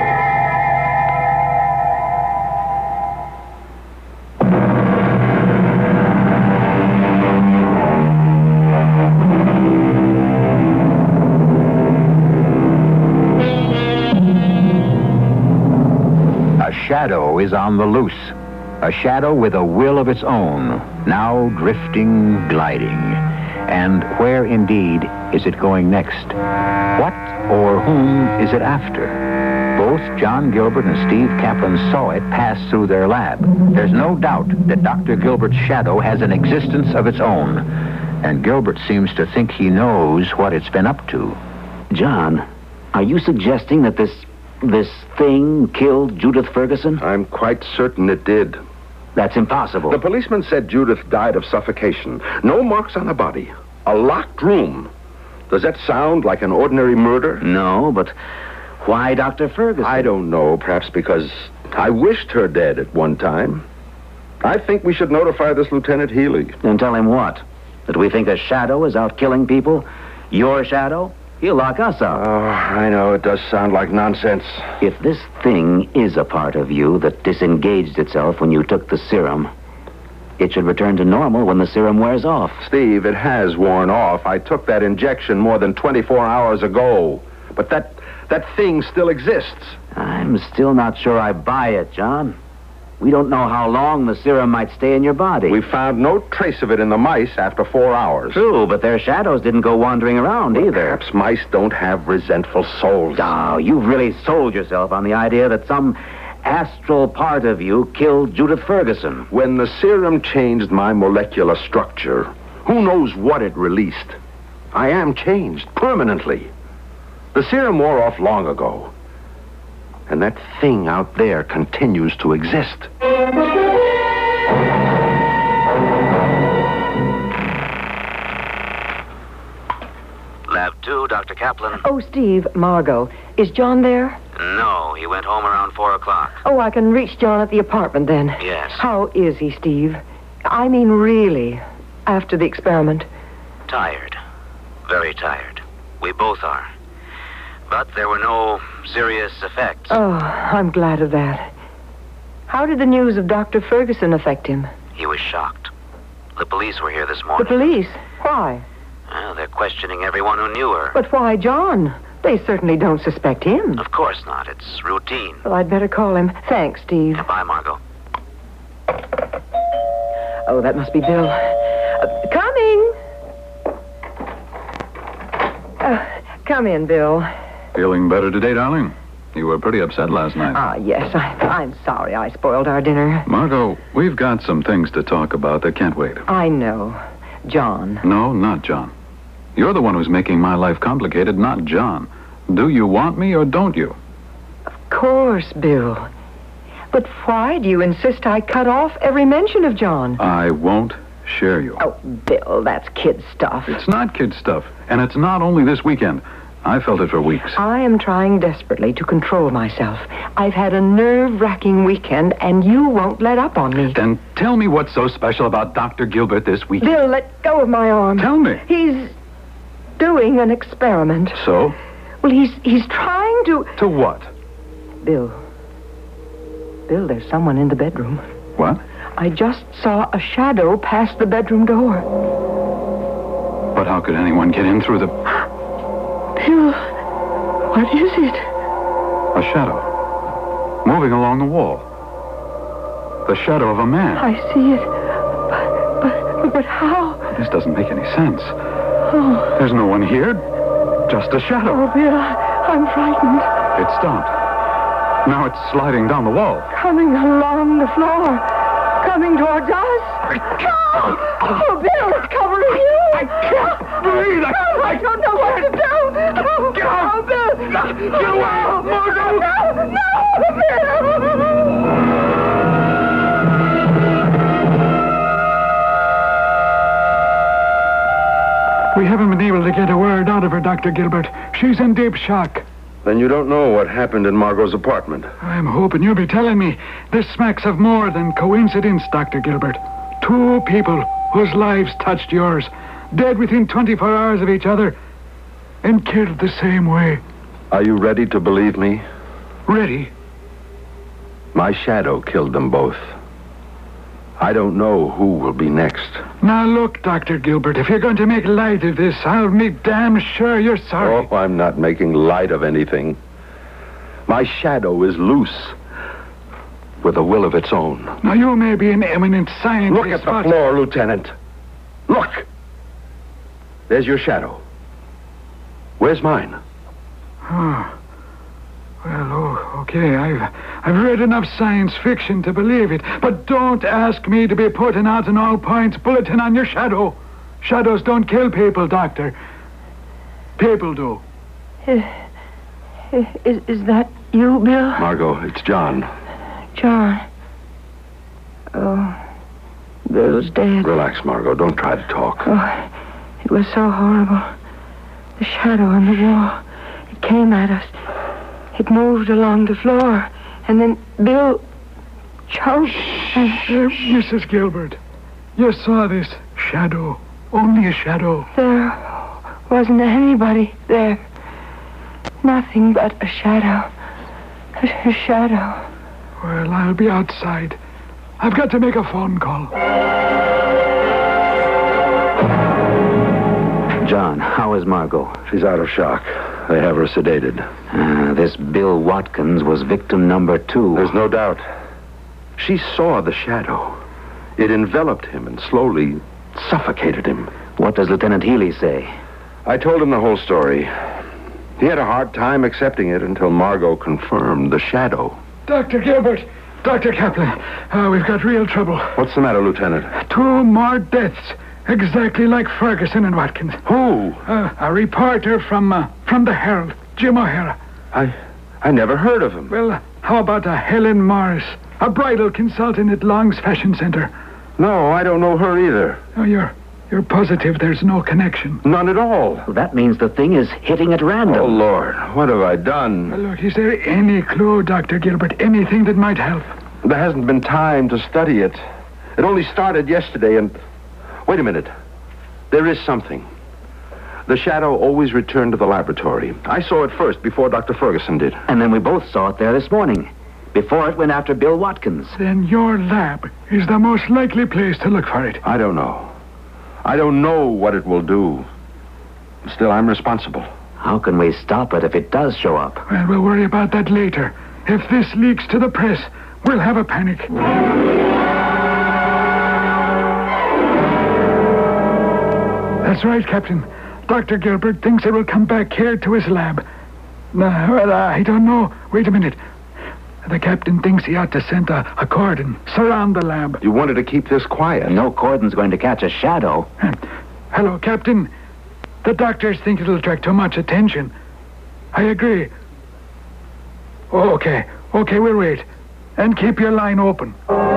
A shadow is on the loose. A shadow with a will of its own, now drifting, gliding. And where indeed is it going next? What or whom is it after? Both John Gilbert and Steve Kaplan saw it pass through their lab. There's no doubt that Dr. Gilbert's shadow has an existence of its own. And Gilbert seems to think he knows what it's been up to. John, are you suggesting that this thing killed Judith Ferguson? I'm quite certain it did. That's impossible. The policeman said Judith died of suffocation. No marks on the body. A locked room. Does that sound like an ordinary murder? No, but why Dr. Ferguson? I don't know. Perhaps because I wished her dead at one time. I think we should notify this Lieutenant Healy. And tell him what? That we think a shadow is out killing people? Your shadow? He'll lock us up. Oh, I know. It does sound like nonsense. If this thing is a part of you that disengaged itself when you took the serum, it should return to normal when the serum wears off. Steve, it has worn off. I took that injection more than 24 hours ago. But that thing still exists. I'm still not sure I buy it, John. We don't know how long the serum might stay in your body. We found no trace of it in the mice after 4 hours. True, but their shadows didn't go wandering around either. Perhaps mice don't have resentful souls. Oh, you've really sold yourself on the idea that some astral part of you killed Judith Ferguson. When the serum changed my molecular structure, who knows what it released? I am changed permanently. The serum wore off long ago. And that thing out there continues to exist. Lab 2, Dr. Kaplan. Oh, Steve, Margot. Is John there? No, he went home around 4 o'clock. Oh, I can reach John at the apartment then. Yes. How is he, Steve? I mean, really, after the experiment. Tired. Very tired. We both are. But there were no serious effects. Oh, I'm glad of that. How did the news of Dr. Ferguson affect him? He was shocked. The police were here this morning. The police? Why? Well, they're questioning everyone who knew her. But why John? They certainly don't suspect him. Of course not. It's routine. Well, I'd better call him. Thanks, Steve. Bye, Margot. Oh, that must be Bill. Coming! Come in, Bill. Feeling better today, darling? You were pretty upset last night. Ah, yes. I'm sorry I spoiled our dinner. Margot, we've got some things to talk about that can't wait. I know. John. No, not John. You're the one who's making my life complicated, not John. Do you want me or don't you? Of course, Bill. But why do you insist I cut off every mention of John? I won't share you. Oh, Bill, that's kid stuff. It's not kid stuff, and it's not only this weekend. I felt it for weeks. I am trying desperately to control myself. I've had a nerve-wracking weekend, and you won't let up on me. Then tell me what's so special about Dr. Gilbert this weekend. Bill, let go of my arm. Tell me. He's doing an experiment. So? Well, he's trying to... To what? Bill, there's someone in the bedroom. What? I just saw a shadow pass the bedroom door. But how could anyone get in through the... Bill, what is it? A shadow. Moving along the wall. The shadow of a man. I see it. But how? This doesn't make any sense. Oh. There's no one here. Just a shadow. Oh, Bill, I'm frightened. It stopped. Now it's sliding down the wall. Coming along the floor. Coming towards us. Oh, Bill, it's covering you. I can't breathe. I don't know what to do. Oh, Bill. Get away, Margot. No, Bill. We haven't been able to get a word out of her, Dr. Gilbert. She's in deep shock. Then you don't know what happened in Margot's apartment. I'm hoping you'll be telling me. This smacks of more than coincidence, Dr. Gilbert. 2 people whose lives touched yours, dead within 24 hours of each other, and killed the same way. Are you ready to believe me? Ready? My shadow killed them both. I don't know who will be next. Now look, Dr. Gilbert, if you're going to make light of this, I'll make damn sure you're sorry. Oh, I'm not making light of anything. My shadow is loose, with a will of its own. Now, you may be an eminent scientist. Look at the floor, Lieutenant. Look! There's your shadow. Where's mine? Oh. Well, okay, I've read enough science fiction to believe it, but don't ask me to be putting out an all-points bulletin on your shadow. Shadows don't kill people, Doctor. People do. Is that you, Bill? Margot, it's John. John. Oh, Bill's dead. Relax, Margot. Don't try to talk. Oh, it was so horrible. The shadow on the wall. It came at us. It moved along the floor, and then Bill choked. Mrs. Gilbert, you saw this shadow. Only a shadow. There wasn't anybody there. Nothing but a shadow. A shadow. Well, I'll be outside. I've got to make a phone call. John, how is Margot? She's out of shock. They have her sedated. This Bill Watkins was victim number 2. There's no doubt. She saw the shadow. It enveloped him and slowly suffocated him. What does Lieutenant Healy say? I told him the whole story. He had a hard time accepting it until Margot confirmed the shadow. Dr. Gilbert, Dr. Kaplan, we've got real trouble. What's the matter, Lieutenant? 2 more deaths, exactly like Ferguson and Watkins. Who? A reporter from the Herald, Jim O'Hara. I never heard of him. Well, how about Helen Morris, a bridal consultant at Long's Fashion Center? No, I don't know her either. Oh, you're positive there's no connection? None at all. Well, that means the thing is hitting at random. Oh, Lord, what have I done? Well, look, is there any clue, Dr. Gilbert, anything that might help? There hasn't been time to study it. It only started yesterday and... Wait a minute. There is something. The shadow always returned to the laboratory. I saw it first before Dr. Ferguson did. And then we both saw it there this morning. Before it went after Bill Watkins. Then your lab is the most likely place to look for it. I don't know. I don't know what it will do. Still, I'm responsible. How can we stop it if it does show up? Well, we'll worry about that later. If this leaks to the press, we'll have a panic. That's right, Captain. Dr. Gilbert thinks it will come back here to his lab. Well, I don't know. Wait a minute. The captain thinks he ought to send a cordon, surround the lab. You wanted to keep this quiet. No cordon's going to catch a shadow. Hello, Captain. The doctors think it'll attract too much attention. I agree. Oh, okay, we'll wait. And keep your line open.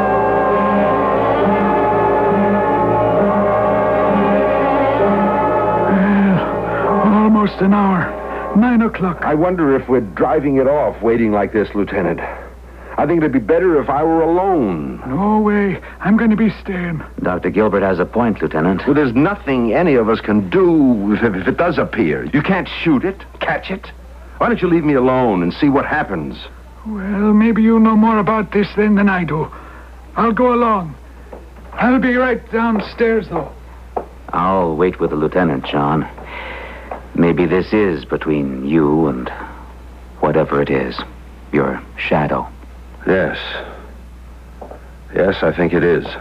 Almost an hour. 9 o'clock. I wonder if we're driving it off waiting like this, Lieutenant. I think it'd be better if I were alone. No way. I'm going to be staying. Dr. Gilbert has a point, Lieutenant. Well, there's nothing any of us can do if it does appear. You can't shoot it, catch it. Why don't you leave me alone and see what happens? Well, maybe you know more about this then than I do. I'll go along. I'll be right downstairs, though. I'll wait with the lieutenant, John. Maybe this is between you and whatever it is. Your shadow. Yes. Yes, I think it is.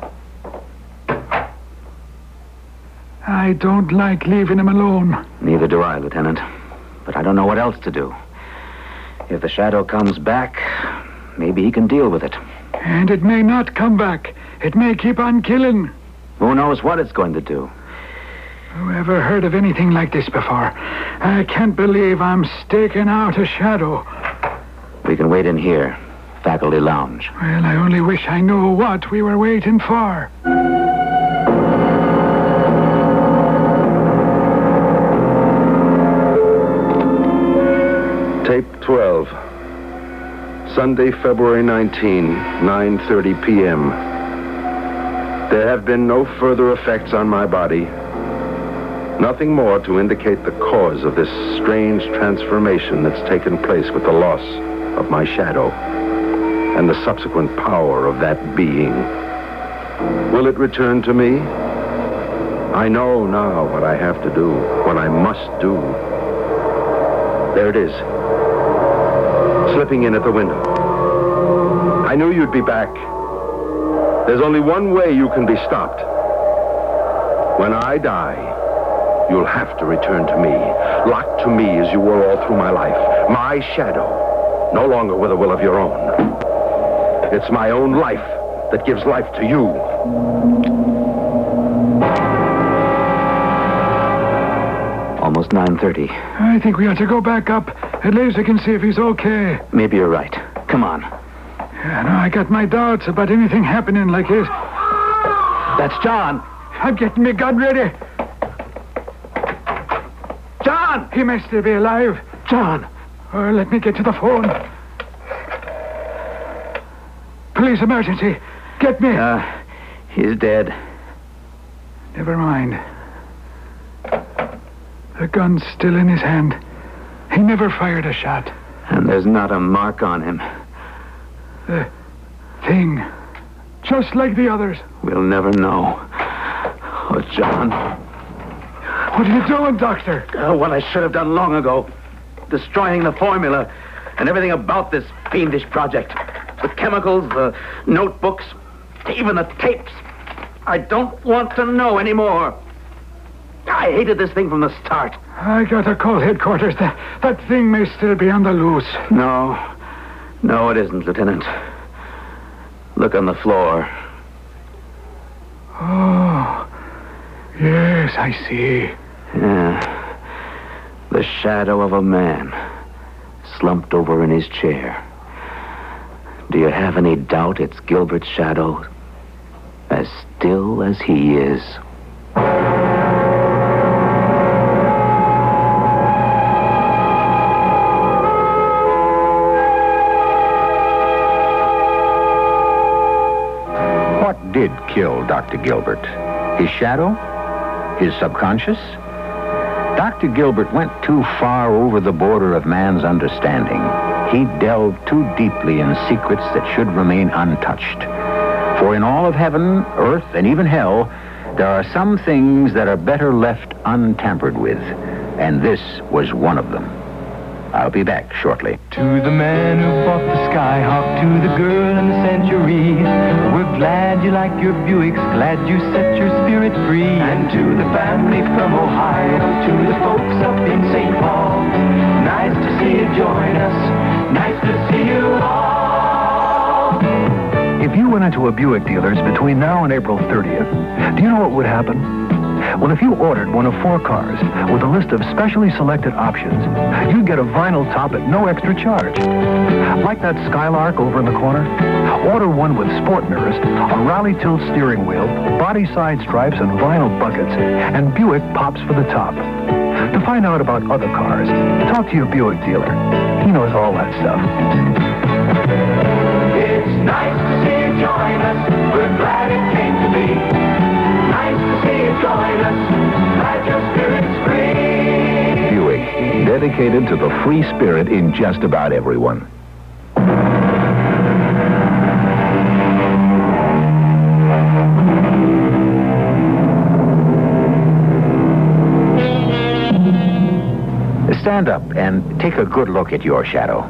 I don't like leaving him alone. Neither do I, Lieutenant. But I don't know what else to do. If the shadow comes back, maybe he can deal with it. And it may not come back. It may keep on killing. Who knows what it's going to do? Who ever heard of anything like this before? I can't believe I'm staking out a shadow. We can wait in here. Faculty lounge. Well, I only wish I knew what we were waiting for. Tape 12. Sunday, February 19, 9:30 p.m. There have been no further effects on my body. Nothing more to indicate the cause of this strange transformation that's taken place with the loss of my shadow and the subsequent power of that being. Will it return to me? I know now what I have to do, what I must do. There it is, slipping in at the window. I knew you'd be back. There's only one way you can be stopped. When I die, you'll have to return to me, locked to me as you were all through my life. My shadow, no longer with a will of your own. It's my own life that gives life to you. Almost 9:30. I think we ought to go back up. At least we can see if he's okay. Maybe you're right. Come on. Yeah, no, I got my doubts about anything happening like this. That's John. I'm getting me gun ready. John! He may still be alive. John! Or let me get to the phone. Police emergency. Get me. He's dead. Never mind. The gun's still in his hand. He never fired a shot. And there's not a mark on him. The thing. Just like the others. We'll never know. Oh, John. What are you doing, Doctor? What I should have done long ago. Destroying the formula and everything about this fiendish project. The chemicals, the notebooks, even the tapes. I don't want to know anymore. I hated this thing from the start. I gotta call headquarters. That thing may still be on the loose. No, it isn't, Lieutenant. Look on the floor. Oh, yes, I see. Yeah, the shadow of a man slumped over in his chair. Do you have any doubt it's Gilbert's shadow? As still as he is. What did kill Dr. Gilbert? His shadow? His subconscious? Dr. Gilbert went too far over the border of man's understanding. He delved too deeply in secrets that should remain untouched. For in all of heaven, earth, and even hell, there are some things that are better left untampered with. And this was one of them. I'll be back shortly. To the man who bought the Skyhawk, to the girl in the Century, we're glad you like your Buicks, glad you set your spirit free. And to the family from Ohio, to the folks up in St. Paul, nice to see you join us, nice to see you all. If you went into a Buick dealer's between now and April 30th, do you know what would happen? Well, if you ordered one of 4 cars with a list of specially selected options, you'd get a vinyl top at no extra charge. Like that Skylark over in the corner. Order one with sport mirrors, a rally tilt steering wheel, body side stripes, and vinyl buckets, and Buick pops for the top. To find out about other cars, talk to your Buick dealer. He knows all that stuff. It's nice to see you join us, we're glad it came to be. Nice to see you join us, glad your spirit's free. Buick, dedicated to the free spirit in just about everyone. Stand up and take a good look at your shadow.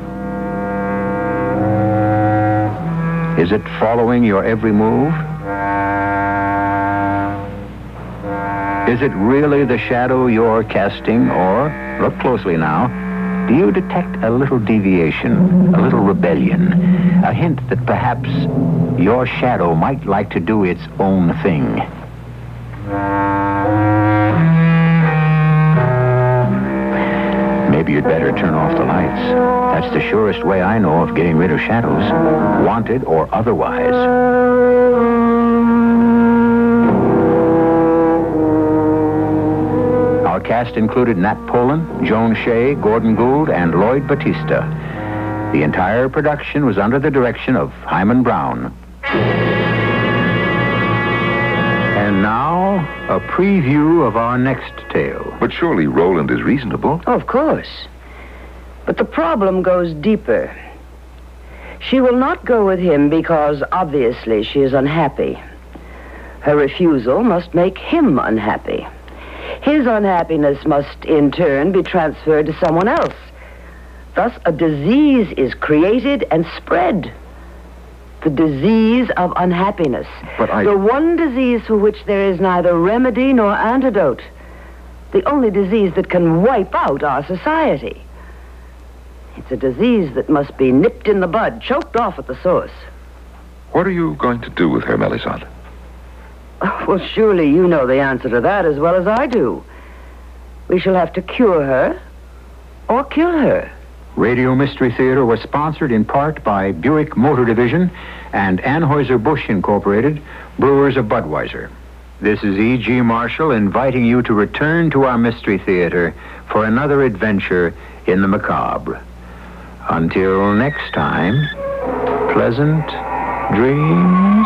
Is it following your every move? Is it really the shadow you're casting, or, look closely now, do you detect a little deviation, a little rebellion, a hint that perhaps your shadow might like to do its own thing? Maybe you'd better turn off the lights. That's the surest way I know of getting rid of shadows, wanted or otherwise. Our cast included Nat Polen, Joan Shea, Gordon Gould, and Lloyd Batista. The entire production was under the direction of Hyman Brown. And now, a preview of our next tale. But surely Roland is reasonable. Of course. But the problem goes deeper. She will not go with him because, obviously, she is unhappy. Her refusal must make him unhappy. His unhappiness must, in turn, be transferred to someone else. Thus, a disease is created and spread. The disease of unhappiness. The one disease for which there is neither remedy nor antidote. The only disease that can wipe out our society. It's a disease that must be nipped in the bud, choked off at the source. What are you going to do with her, Melisande? Well, surely you know the answer to that as well as I do. We shall have to cure her or kill her. Radio Mystery Theater was sponsored in part by Buick Motor Division and Anheuser-Busch Incorporated, brewers of Budweiser. This is E.G. Marshall inviting you to return to our Mystery Theater for another adventure in the macabre. Until next time, pleasant dreams.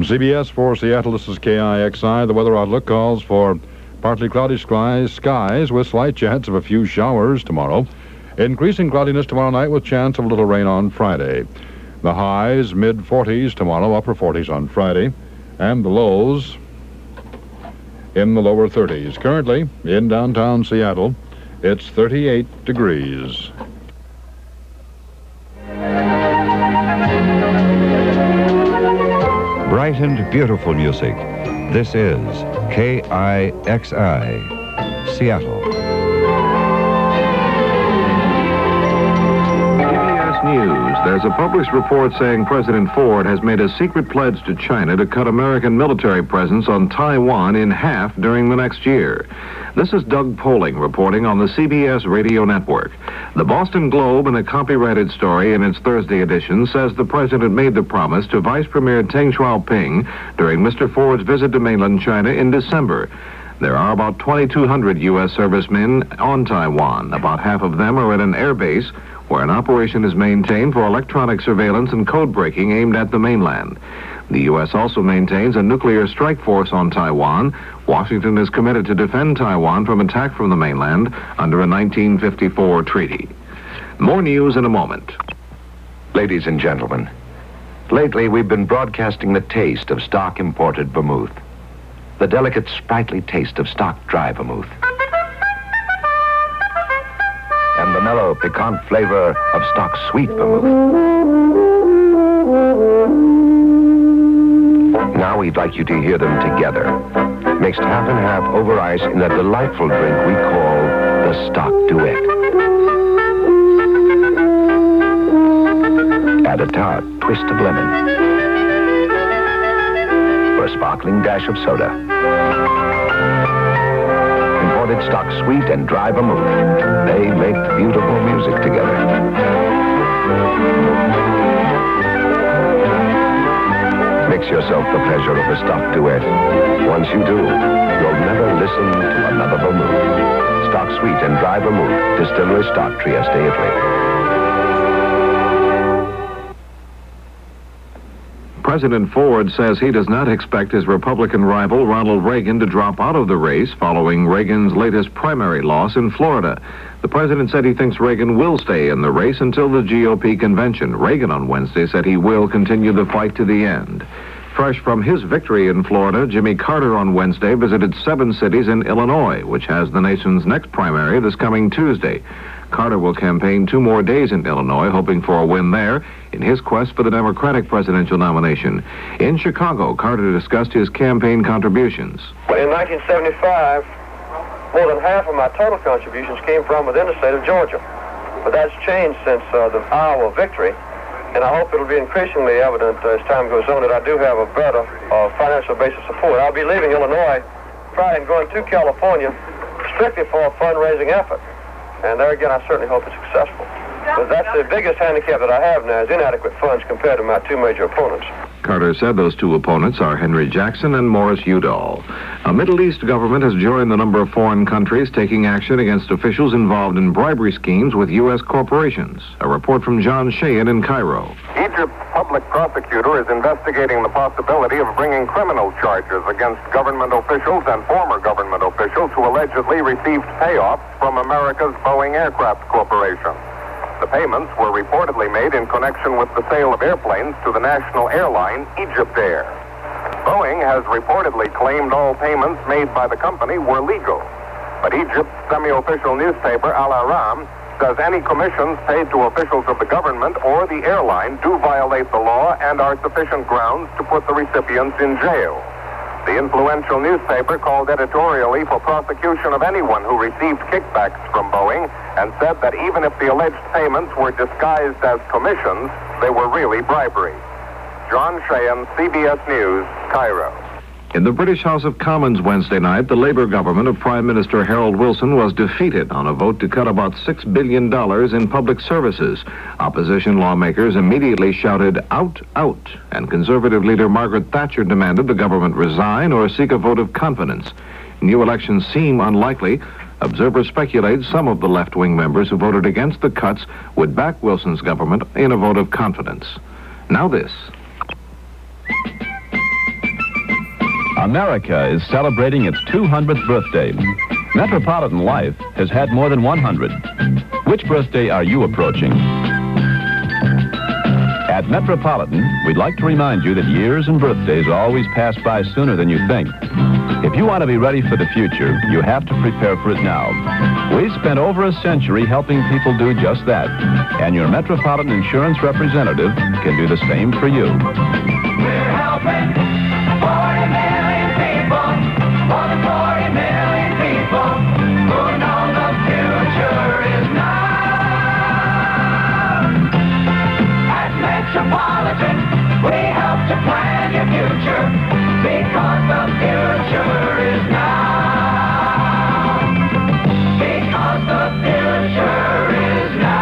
CBS for Seattle, this is KIXI. The weather outlook calls for partly cloudy skies with slight chance of a few showers tomorrow. Increasing cloudiness tomorrow night with chance of a little rain on Friday. The highs mid-40s tomorrow, upper 40s on Friday, and the lows in the lower 30s. Currently, in downtown Seattle, it's 38 degrees. Bright and beautiful music. This is KIXI, Seattle. CBS News. There's a published report saying President Ford has made a secret pledge to China to cut American military presence on Taiwan in half during the next year. This is Doug Poling reporting on the CBS radio network. The Boston Globe, in a copyrighted story in its Thursday edition, says the president made the promise to Vice Premier Deng Xiaoping during Mr. Ford's visit to mainland China in December. There are about 2,200 U.S. servicemen on Taiwan. About half of them are at an air base where an operation is maintained for electronic surveillance and code breaking aimed at the mainland. The U.S. also maintains a nuclear strike force on Taiwan. Washington is committed to defend Taiwan from attack from the mainland under a 1954 treaty. More news in a moment. Ladies and gentlemen, lately we've been broadcasting the taste of stock imported vermouth. The delicate, sprightly taste of stock dry vermouth. And the mellow, piquant flavor of stock sweet vermouth. Now we'd like you to hear them together, mixed half and half over ice in a delightful drink we call the Stock Duet. Add a tart twist of lemon. For a sparkling dash of soda. Imported stock sweet and dry vermouth. They make beautiful music together. Mix yourself the pleasure of the Stock Duet. Once you do, you'll never listen to another vermouth. Stock Sweet and Dry Vermouth, Distillery Stock, Trieste, Italy. President Ford says he does not expect his Republican rival Ronald Reagan to drop out of the race following Reagan's latest primary loss in Florida. The president said he thinks Reagan will stay in the race until the GOP convention. Reagan on Wednesday said he will continue the fight to the end. Fresh from his victory in Florida, Jimmy Carter on Wednesday visited 7 cities in Illinois, which has the nation's next primary this coming Tuesday. Carter will campaign 2 more days in Illinois, hoping for a win there in his quest for the Democratic presidential nomination. In Chicago, Carter discussed his campaign contributions. Well, in 1975, more than half of my total contributions came from within the state of Georgia. But that's changed since the Iowa victory, and I hope it'll be increasingly evident as time goes on that I do have a better financial base of support. I'll be leaving Illinois Friday and going to California strictly for a fundraising effort. And there again, I certainly hope it's successful. But that's the biggest handicap that I have now is inadequate funds compared to my 2 major opponents. Carter said those 2 opponents are Henry Jackson and Morris Udall. A Middle East government has joined the number of foreign countries taking action against officials involved in bribery schemes with U.S. corporations. A report from John Sheehan in Cairo. Egypt's public prosecutor is investigating the possibility of bringing criminal charges against government officials and former government officials who allegedly received payoffs from America's Boeing Aircraft Corporation. The payments were reportedly made in connection with the sale of airplanes to the national airline Egypt Air. Boeing has reportedly claimed all payments made by the company were legal. But Egypt's semi-official newspaper Al Aram says any commissions paid to officials of the government or the airline do violate the law and are sufficient grounds to put the recipients in jail. The influential newspaper called editorially for prosecution of anyone who received kickbacks from Boeing and said that even if the alleged payments were disguised as commissions, they were really bribery. John Sheehan, CBS News, Cairo. In the British House of Commons Wednesday night, the Labour government of Prime Minister Harold Wilson was defeated on a vote to cut about $6 billion in public services. Opposition lawmakers immediately shouted, "Out, out," and Conservative leader Margaret Thatcher demanded the government resign or seek a vote of confidence. New elections seem unlikely. Observers speculate some of the left-wing members who voted against the cuts would back Wilson's government in a vote of confidence. Now this. America is celebrating its 200th birthday. Metropolitan Life has had more than 100. Which birthday are you approaching? At Metropolitan, we'd like to remind you that years and birthdays always pass by sooner than you think. If you want to be ready for the future, you have to prepare for it now. We've spent over a century helping people do just that, and your Metropolitan Insurance representative can do the same for you. We're helping 40 million people, more than 40 million people who know the future is now. At Metropolitan, we help to plan your future because the future is now. Because the future is now.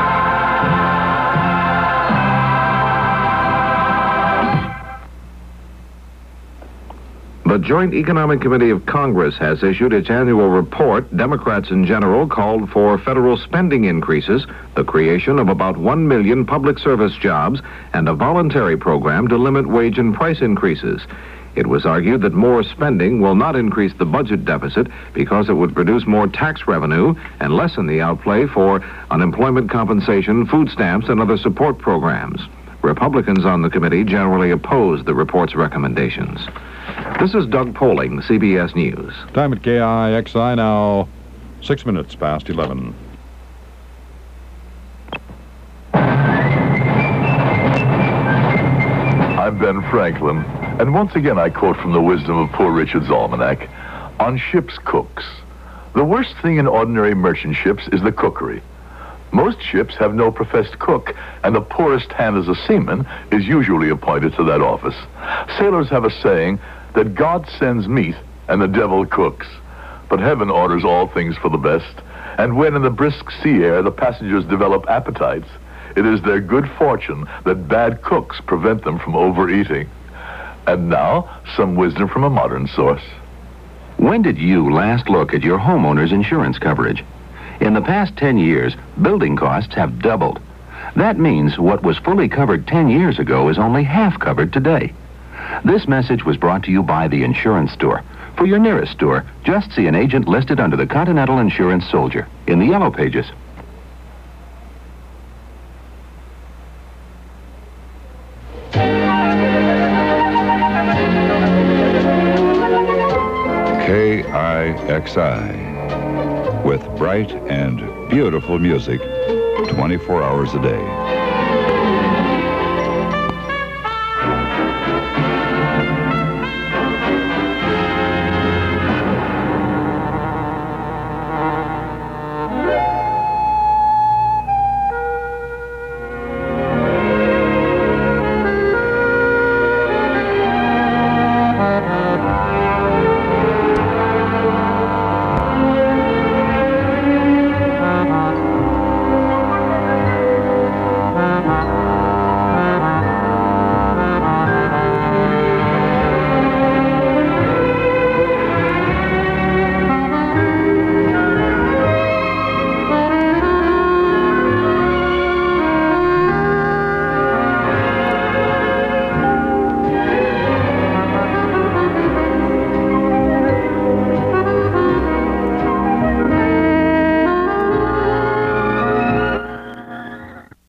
The Joint Economic Committee of Congress has issued its annual report. Democrats in general called for federal spending increases, the creation of about 1 million public service jobs, and a voluntary program to limit wage and price increases. It was argued that more spending will not increase the budget deficit because it would produce more tax revenue and lessen the outlay for unemployment compensation, food stamps, and other support programs. Republicans on the committee generally opposed the report's recommendations. This is Doug Poling, CBS News. Time at KIXI now, 6 minutes past 11. I'm Ben Franklin, and once again I quote from the wisdom of Poor Richard's Almanac. On ship's cooks, the worst thing in ordinary merchant ships is the cookery. Most ships have no professed cook, and the poorest hand as a seaman is usually appointed to that office. Sailors have a saying that God sends meat and the devil cooks. But heaven orders all things for the best, and when in the brisk sea air the passengers develop appetites, it is their good fortune that bad cooks prevent them from overeating. And now, some wisdom from a modern source. When did you last look at your homeowner's insurance coverage? In the past 10 years, building costs have doubled. That means what was fully covered 10 years ago is only half covered today. This message was brought to you by the Insurance Store. For your nearest store, just see an agent listed under the Continental Insurance Soldier in the Yellow Pages. KIXI, with bright and beautiful music 24 hours a day.